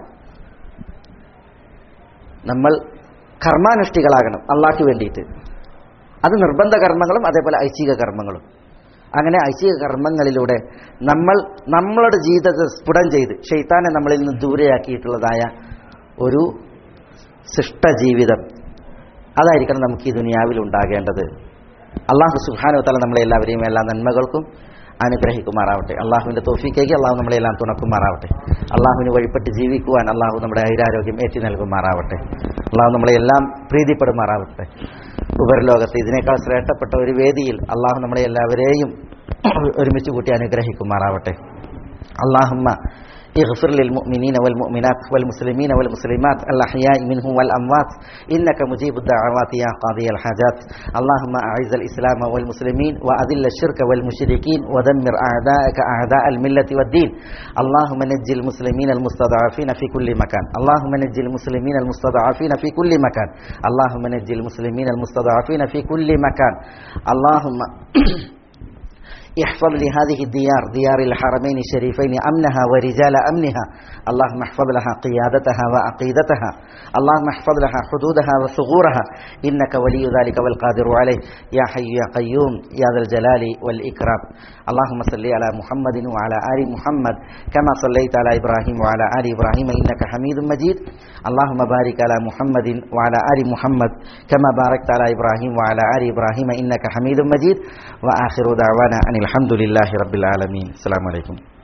നമ്മൾ കർമാനുഷ്ഠികളാകണം അള്ളാഹ്ക്ക് വേണ്ടിയിട്ട്. അത് നിർബന്ധ കർമ്മങ്ങളും അതേപോലെ ഐച്ഛിക കർമ്മങ്ങളും. അങ്ങനെ ഐച്ഛിക കർമ്മങ്ങളിലൂടെ നമ്മൾ നമ്മളുടെ ജീവിതത്തെ സ്ഫുടം ചെയ്ത് ശൈത്താനെ നമ്മളിൽ നിന്ന് ദൂരെയാക്കിയിട്ടുള്ളതായ ഒരു ശിഷ്ടജീവിതം അതായിരിക്കണം നമുക്ക് ഈ ദുനിയാവിൽ ഉണ്ടാകേണ്ടത്. അള്ളാഹു സുബ്ഹാനഹു വ തആല നമ്മളെ എല്ലാവരെയും എല്ലാ നന്മകൾക്കും അനുഗ്രഹിക്കുമാറാവട്ടെ. അള്ളാഹുവിൻ്റെ തൗഫീഖേക്ക് അള്ളാഹു നമ്മളെല്ലാം തുണക്കുമാറാവട്ടെ. അള്ളാഹുവിന് വഴിപ്പെട്ട് ജീവിക്കുവാൻ അള്ളാഹു നമ്മുടെ ഐരാരോഗ്യം ഏറ്റി നൽകുമാറാവട്ടെ. അള്ളാഹു നമ്മളെല്ലാം പ്രീതിപ്പെടുമാറാവട്ടെ. ഉപരിലോകത്ത് ഇതിനേക്കാൾ ശ്രേഷ്ഠപ്പെട്ട ഒരു വേദിയിൽ അള്ളാഹു നമ്മളെ എല്ലാവരെയും ഒരുമിച്ച് കൂട്ടി അനുഗ്രഹിക്കുമാറാവട്ടെ. അല്ലാഹുമ്മ اغفر للمؤمنين والمؤمنات والمسلمين والمسلمات الأحياء منهم والأموات إنك مجيب الدعوات يا قاضي الحاجات. اللهم أعز الإسلام والمسلمين وأذل الشرك والمشركين ودمر أعداءك أعداء الملة والدين. اللهم نجي المسلمين المستضعفين في كل مكان. اللهم نجي المسلمين المستضعفين في كل مكان. اللهم نجي المسلمين المستضعفين في كل مكان. اللهم احفظ لهذه الديار ديار الحرمين الشريفين أمنها ورجال أمنها. اللهم احفظ لها قيادتها وعقيدتها. اللهم احفظ لها حدودها وثغورها إنك ولي ذلك والقادر عليه يا حي يا قيوم يا ذا الجلال والإكرام. اللهم صل على محمد وعلى آل محمد كما صليت على إبراهيم وعلى آل إبراهيم إنك حميد مجيد. اللهم بارك على محمد وعلى آل محمد كما باركت على إبراهيم وعلى آل إبراهيم إنك حميد مجيد. وآخر دعوانا أن الحمد لله رب العالمين. السلام عليكم.